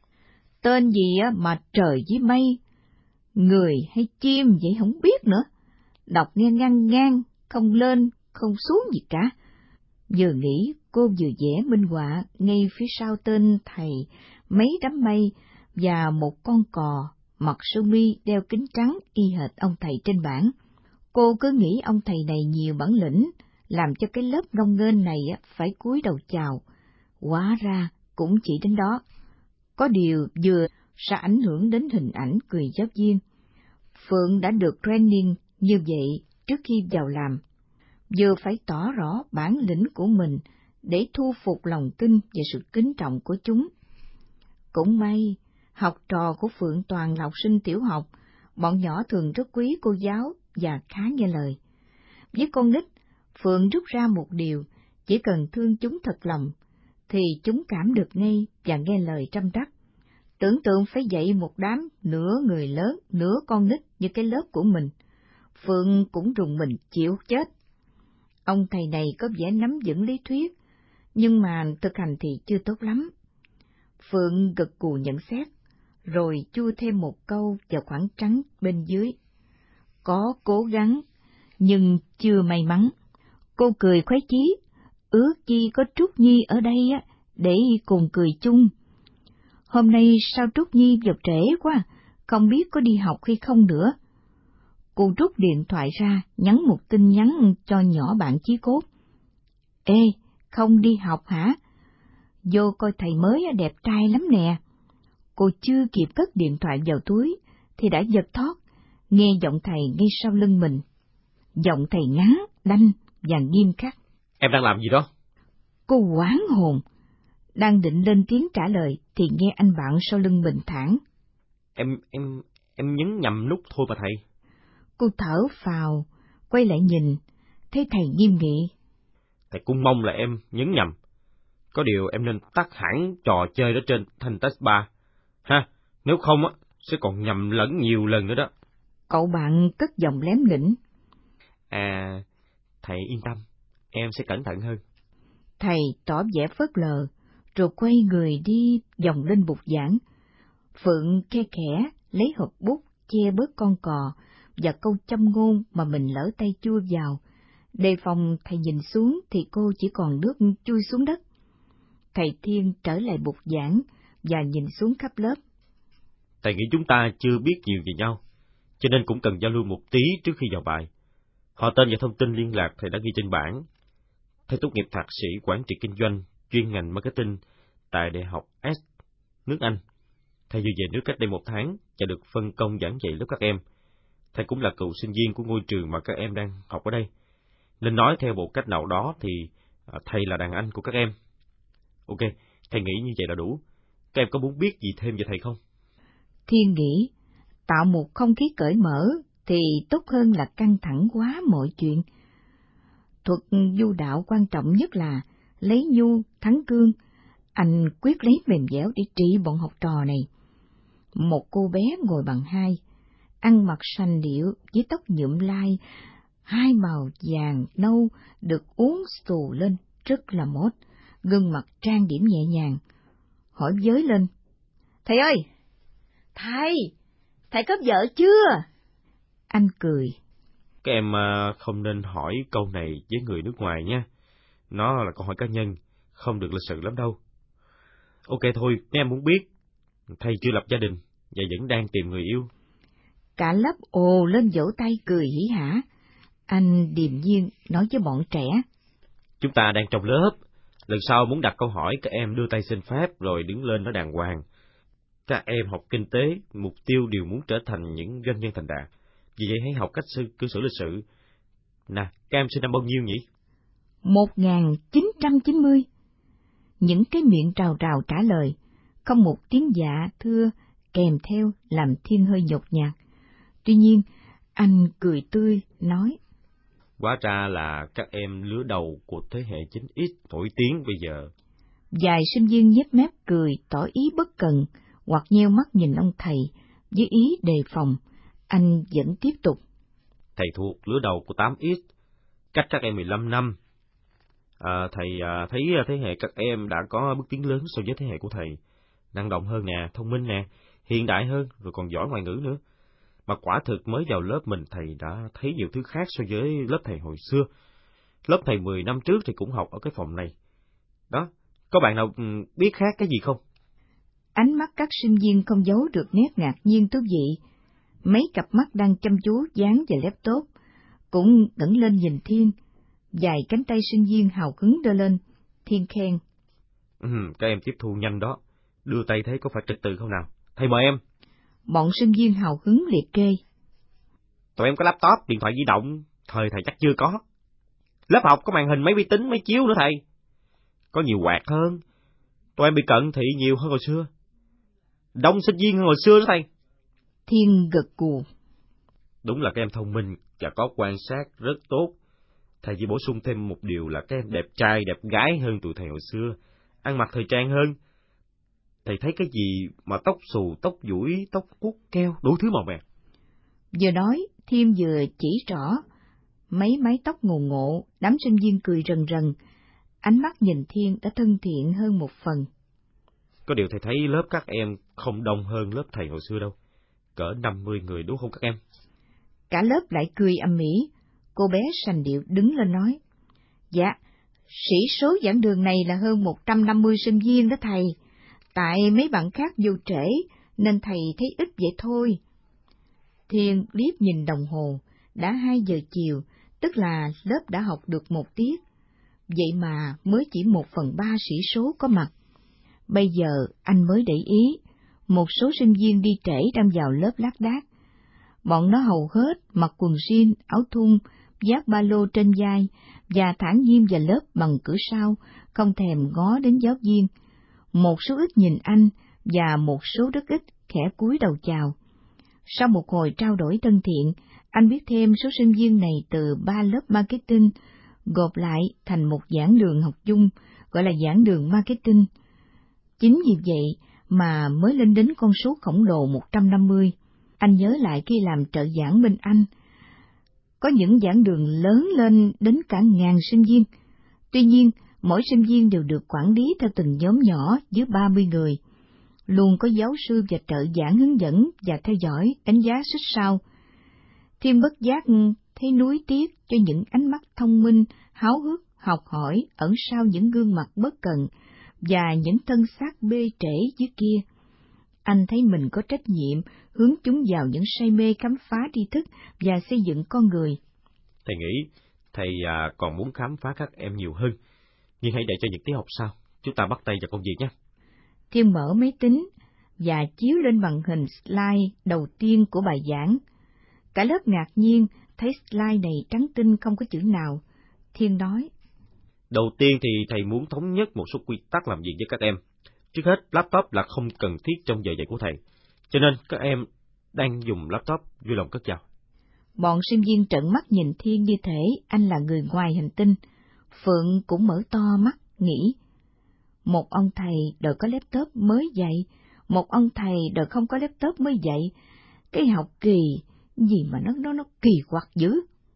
Tên gì á mà trời với mây, người hay chim vậy không biết nữa, đọc nghe ngang ngang, không lên, không xuống gì cả. Vừa nghĩ cô vừa vẽ minh họa ngay phía sau tên thầy, mấy đám mây và một con cò mặc sơ mi đeo kính trắng y hệt ông thầy trên bảng. Cô cứ nghĩ ông thầy này nhiều bản lĩnh, làm cho cái lớp ngông nghênh này phải cúi đầu chào. Hóa ra cũng chỉ đến đó. Có điều vừa sẽ ảnh hưởng đến hình ảnh người giáo viên. Phượng đã được training như vậy trước khi vào làm. Vừa phải tỏ rõ bản lĩnh của mình để thu phục lòng tin và sự kính trọng của chúng. Cũng may, học trò của Phượng toàn là học sinh tiểu học, bọn nhỏ thường rất quý cô giáo và khá nghe lời. Với con nít, Phượng rút ra một điều, chỉ cần thương chúng thật lòng, thì chúng cảm được ngay và nghe lời trăm trắc. Tưởng tượng phải dạy một đám nửa người lớn, nửa con nít như cái lớp của mình. Phượng cũng rùng mình chịu chết. Ông thầy này có vẻ nắm vững lý thuyết, nhưng mà thực hành thì chưa tốt lắm. Phượng gật gù nhận xét, rồi chua thêm một câu vào khoảng trắng bên dưới. Có cố gắng, nhưng chưa may mắn. Cô cười khoái chí, ước chi có Trúc Nhi ở đây á, để cùng cười chung. Hôm nay sao Trúc Nhi vào trễ quá, không biết có đi học hay không nữa. Cô rút điện thoại ra, nhắn một tin nhắn cho nhỏ bạn chí cốt. Ê, không đi học hả? Vô coi thầy mới đẹp trai lắm nè. Cô chưa kịp cất điện thoại vào túi, thì đã giật thót, nghe giọng thầy ngay sau lưng mình. Giọng thầy ngắn, đanh và nghiêm khắc. Em đang làm gì đó? Cô hoảng hồn, đang định lên tiếng trả lời thì nghe anh bạn sau lưng bình thản. Em, em, em nhấn nhầm nút thôi mà thầy. Cô thở phào, quay lại nhìn, thấy thầy nghiêm nghị. Thầy cũng mong là em nhấn nhầm. Có điều em nên tắt hẳn trò chơi đó trên thanh test ba. Ha, nếu không á, sẽ còn nhầm lẫn nhiều lần nữa đó. Cậu bạn cất giọng lém lĩnh. À, thầy yên tâm, em sẽ cẩn thận hơn. Thầy tỏ vẻ phớt lờ, rồi quay người đi vòng lên bục giảng. Phượng khe khẽ lấy hộp bút che bớt con cò và câu châm ngôn mà mình lỡ tay chua vào. Đề phòng thầy nhìn xuống thì cô chỉ còn nước chui xuống đất. Thầy Thiên trở lại bục giảng và nhìn xuống khắp lớp. Thầy nghĩ chúng ta chưa biết nhiều về nhau, cho nên cũng cần giao lưu một tí trước khi vào bài. Họ tên và thông tin liên lạc thầy đã ghi trên bảng. Thầy tốt nghiệp thạc sĩ quản trị kinh doanh, chuyên ngành marketing tại Đại học S, nước Anh. Thầy vừa về nước cách đây một tháng và được phân công giảng dạy lớp các em. Thầy cũng là cựu sinh viên của ngôi trường mà các em đang học ở đây. Nên nói theo một cách nào đó thì thầy là đàn anh của các em. Ok, thầy nghĩ như vậy là đủ. Các em có muốn biết gì thêm về thầy không? Thiên nghĩ, tạo một không khí cởi mở thì tốt hơn là căng thẳng quá mọi chuyện. Thuật du đạo quan trọng nhất là lấy nhu thắng cương. Anh quyết lấy mềm dẻo để trị bọn học trò này. Một cô bé ngồi bằng hai, ăn mặc sành điệu với tóc nhuộm lai, hai màu vàng nâu được uốn xù lên rất là mốt, gương mặt trang điểm nhẹ nhàng, hỏi với lên: "Thầy ơi, thầy, thầy có vợ chưa?" Anh cười: Các em không nên hỏi câu này với người nước ngoài nha. Nó là câu hỏi cá nhân, không được lịch sự lắm đâu. Ok thôi, nếu em muốn biết, thầy chưa lập gia đình và vẫn đang tìm người yêu. Cả lớp ồ lên vỗ tay cười hỉ hả. Anh điềm nhiên nói với bọn trẻ: Chúng ta đang trong lớp, lần sau muốn đặt câu hỏi các em đưa tay xin phép rồi đứng lên nói đàng hoàng. Các em học kinh tế, mục tiêu đều muốn trở thành những doanh nhân thành đạt. Vì vậy hãy học cách cư xử lịch sự. Nè, các em sinh năm bao nhiêu nhỉ? một nghìn chín trăm chín mươi. Những cái miệng trào trào trả lời, không một tiếng dạ thưa kèm theo làm Thiên hơi nhột nhạt. Tuy nhiên, anh cười tươi nói: Hóa ra là các em lứa đầu của thế hệ chín ích nổi tiếng bây giờ. Vài sinh viên nhếch mép cười tỏ ý bất cần, hoặc nheo mắt nhìn ông thầy với ý đề phòng. Anh vẫn tiếp tục: Thầy thuộc lứa đầu của tám ích, cách các em mười lăm năm. À, thầy à, thấy thế hệ các em đã có bước tiến lớn so với thế hệ của thầy. Năng động hơn nè, thông minh nè, hiện đại hơn, rồi còn giỏi ngoại ngữ nữa. Mà quả thực mới vào lớp mình thầy đã thấy nhiều thứ khác so với lớp thầy hồi xưa. Lớp thầy mười năm trước thì cũng học ở cái phòng này. Đó, có bạn nào biết khác cái gì không? Ánh mắt các sinh viên không giấu được nét ngạc nhiên thú vị. Mấy cặp mắt đang chăm chú dán vào laptop cũng ngẩng lên nhìn Thiên. Vài cánh tay sinh viên hào hứng đưa lên. Thiên khen: Ừ, các em tiếp thu nhanh đó. Đưa tay thấy có phải trật tự không nào? Thầy mời em. Bọn sinh viên hào hứng liệt kê: Tụi em có laptop, điện thoại di động, thời thầy chắc chưa có. Lớp học có màn hình, máy vi tính, máy chiếu nữa thầy. Có nhiều quạt hơn. Tụi em bị cận thị nhiều hơn hồi xưa. Đông sinh viên hơn hồi xưa đó thầy. Thiên gật gù: Đúng là các em thông minh và có quan sát rất tốt. Thầy chỉ bổ sung thêm một điều là các em đẹp trai, đẹp gái hơn tụi thầy hồi xưa, ăn mặc thời trang hơn. Thầy thấy cái gì mà tóc xù, tóc duỗi, tóc cuốc keo, đủ thứ màu mè. Vừa nói, Thiên vừa chỉ rõ mấy mái tóc ngồ ngộ, đám sinh viên cười rần rần. Ánh mắt nhìn Thiên đã thân thiện hơn một phần. Có điều thầy thấy lớp các em không đông hơn lớp thầy hồi xưa đâu. Cỡ năm mươi người đúng không các em? Cả lớp lại cười ầm ĩ. Cô bé sành điệu đứng lên nói: Dạ, sĩ số giảng đường này là hơn một trăm năm mươi sinh viên đó thầy. Tại mấy bạn khác vô trễ, nên thầy thấy ít vậy thôi. Thiên liếc nhìn đồng hồ, đã hai giờ chiều, tức là lớp đã học được một tiết. Vậy mà mới chỉ một phần ba sĩ số có mặt. Bây giờ anh mới để ý, một số sinh viên đi trễ đang vào lớp lác đác. Bọn nó hầu hết mặc quần jean, áo thun, vác ba lô trên vai và thản nhiên vào lớp bằng cửa sau, không thèm ngó đến giáo viên. Một số ít nhìn anh và một số rất ít khẽ cúi đầu chào. Sau một hồi trao đổi thân thiện, anh biết thêm số sinh viên này từ ba lớp marketing, gộp lại thành một giảng đường học chung, gọi là giảng đường marketing. Chính vì vậy mà mới lên đến con số khổng lồ một trăm năm mươi. Anh nhớ lại khi làm trợ giảng bên Anh, có những giảng đường lớn lên đến cả ngàn sinh viên. Tuy nhiên, mỗi sinh viên đều được quản lý theo từng nhóm nhỏ dưới ba mươi người. Luôn có giáo sư và trợ giảng hướng dẫn và theo dõi, đánh giá xích sao. Thiên bất giác thấy nuối tiếc cho những ánh mắt thông minh, háo hức, học hỏi ẩn sau những gương mặt bất cần và những thân xác bê trễ dưới kia. Anh thấy mình có trách nhiệm hướng chúng vào những say mê khám phá tri thức và xây dựng con người. Thầy nghĩ thầy à, còn muốn khám phá các em nhiều hơn, nhưng hãy để cho những tiết học sau, chúng ta bắt tay vào công việc nhé. Thiên mở máy tính và chiếu lên màn hình slide đầu tiên của bài giảng. Cả lớp ngạc nhiên thấy slide này trắng tinh không có chữ nào. Thiên nói: Đầu tiên thì thầy muốn thống nhất một số quy tắc làm việc với các em. Trước hết, laptop là không cần thiết trong giờ dạy của thầy, cho nên các em đang dùng laptop vui lòng cất vào. Bọn sinh viên trợn mắt nhìn Thiên như thể anh là người ngoài hành tinh. Phượng cũng mở to mắt, nghĩ: một ông thầy đòi có laptop mới dạy, một ông thầy đòi không có laptop mới dạy. Cái học kỳ gì mà nó nó nó kỳ quặc dữ.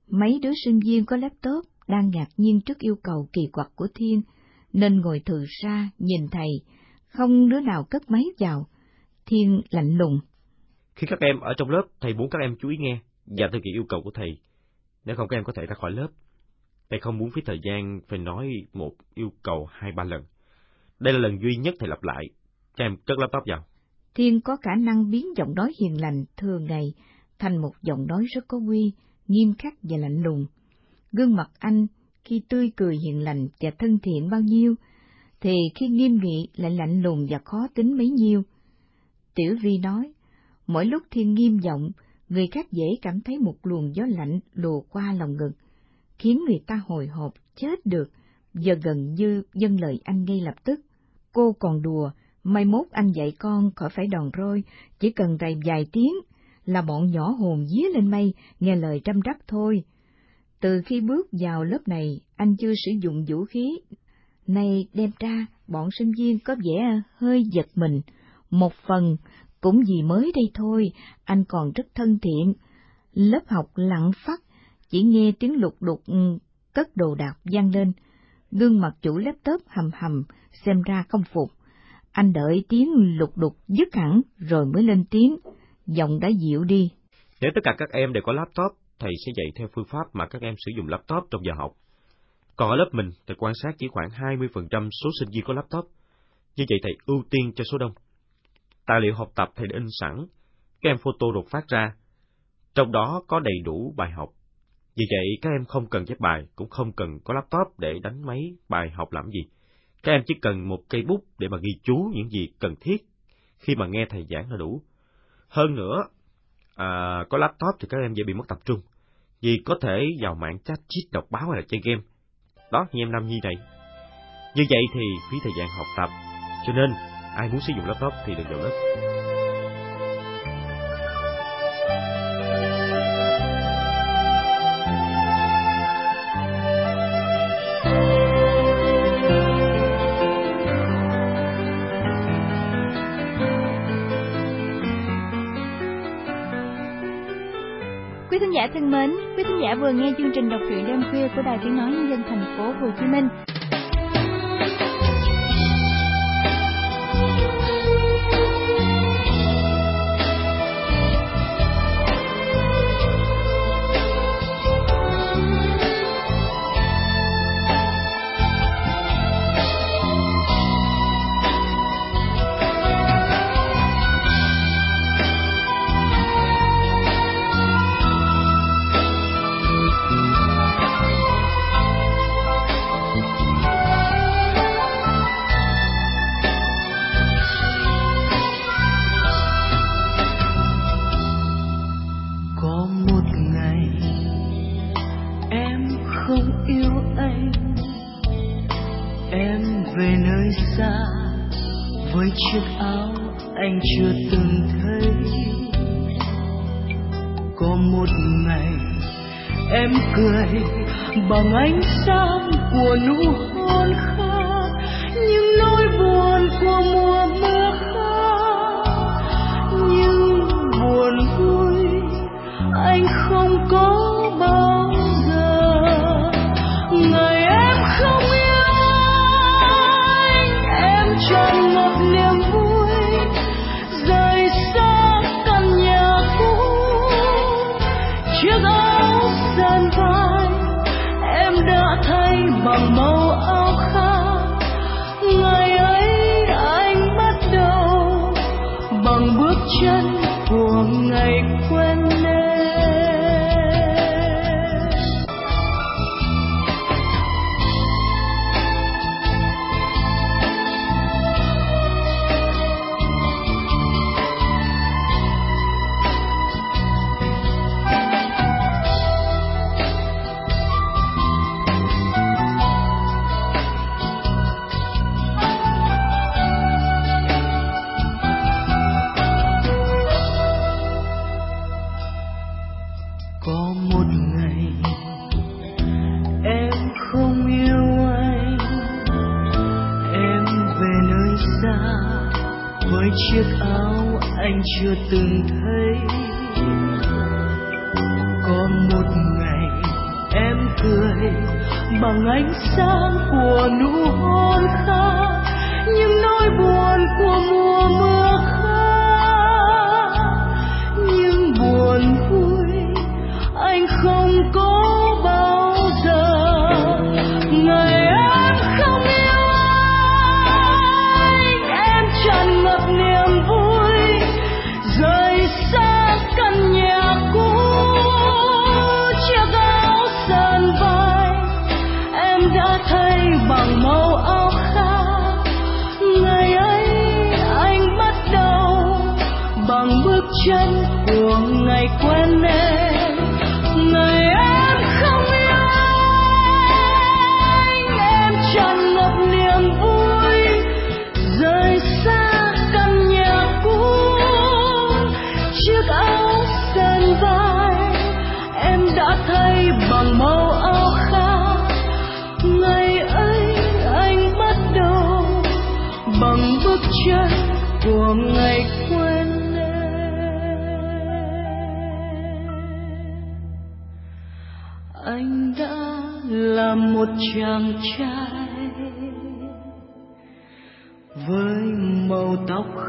Mấy đứa sinh viên có laptop đang ngạc nhiên trước yêu cầu kỳ quặc của Thiên, nên ngồi thừ ra nhìn thầy, không đứa nào cất máy vào. Thiên lạnh lùng. Khi các em ở trong lớp, thầy muốn các em chú ý nghe và thực hiện yêu cầu của thầy. Nếu không, các em có thể ra khỏi lớp. Thầy không muốn phí thời gian phải nói một yêu cầu hai ba lần. Đây là lần duy nhất thầy lặp lại. Các em cất laptop vào. Thiên có khả năng biến giọng nói hiền lành thường ngày thành một giọng nói rất có uy, nghiêm khắc và lạnh lùng. Gương mặt anh khi tươi cười hiền lành và thân thiện bao nhiêu, thì khi nghiêm nghị lại lạnh lùng và khó tính bấy nhiêu. Tiểu Vi nói, mỗi lúc Thiên nghiêm giọng, người khác dễ cảm thấy một luồng gió lạnh lùa qua lòng ngực, khiến người ta hồi hộp chết được, giờ gần như dâng lời anh ngay lập tức. Cô còn đùa, mai mốt anh dạy con khỏi phải đòn roi, chỉ cần rầy vài tiếng là bọn nhỏ hồn vía lên mây, nghe lời trăm rắp thôi. Từ khi bước vào lớp này, anh chưa sử dụng vũ khí. Nay đem ra, bọn sinh viên có vẻ hơi giật mình. Một phần cũng vì mới đây thôi, anh còn rất thân thiện. Lớp học lặng phắt, chỉ nghe tiếng lục đục cất đồ đạc vang lên. Gương mặt chủ laptop hầm hầm, xem ra không phục. Anh đợi tiếng lục đục dứt hẳn rồi mới lên tiếng, giọng đã dịu đi. Nếu tất cả các em đều có laptop, thầy sẽ dạy theo phương pháp mà các em sử dụng laptop trong giờ học. Còn ở lớp mình, thầy quan sát chỉ khoảng hai mươi phần trăm số sinh viên có laptop. Như vậy thầy ưu tiên cho số đông. Tài liệu học tập thầy đã in sẵn, các em photo rồi phát ra. Trong đó có đầy đủ bài học. Vì vậy các em không cần chép bài, cũng không cần có laptop để đánh máy bài học làm gì. Các em chỉ cần một cây bút để mà ghi chú những gì cần thiết khi mà nghe thầy giảng là đủ. Hơn nữa, à, có laptop thì các em dễ bị mất tập trung, vì có thể vào mạng chat chít, đọc báo hay là chơi game. Đó, như em Nam Nhi này. Như vậy thì phí thời gian học tập, cho nên ai muốn sử dụng laptop thì được vào lớp. Quý thính giả thân mến, quý thính giả vừa nghe chương trình đọc truyện đêm khuya của Đài Tiếng nói Nhân dân thành phố Hồ Chí Minh. Chiếc áo anh chưa từng thấy. Có một ngày em cười bằng ánh sáng của nụ hôn khác, những nỗi buồn của mùa mưa khác, nhưng buồn vui anh không có bao giờ. Ngày em không yêu anh, em tràn ngập niềm bằng màu áo khác. Ngày ấy anh bắt đầu bằng bước chân của ngày quen lên. Chiếc áo anh chưa từng thấy. Có một ngày đời bằng ánh sáng của nụ hôn khác, những nỗi buồn của mùa mưa khác, những buồn vui anh không có bao giờ. Ngày em không yêu anh, em tràn ngập niềm vui, rời xa căn nhà cũ, chiếc áo sờn vai em đã thay bằng màu áo khác. Ngày ấy anh bắt đầu bằng bước chân của ngày quen em. Ngày em không yêu anh, em tràn ngập niềm vui, rời xa căn nhà cũ, chiếc áo sờn vai em đã thay bằng màu áo khác. Ngày ấy anh bắt đầu bằng bước chân của ngày quen em. Anh đã là một chàng trai với màu tóc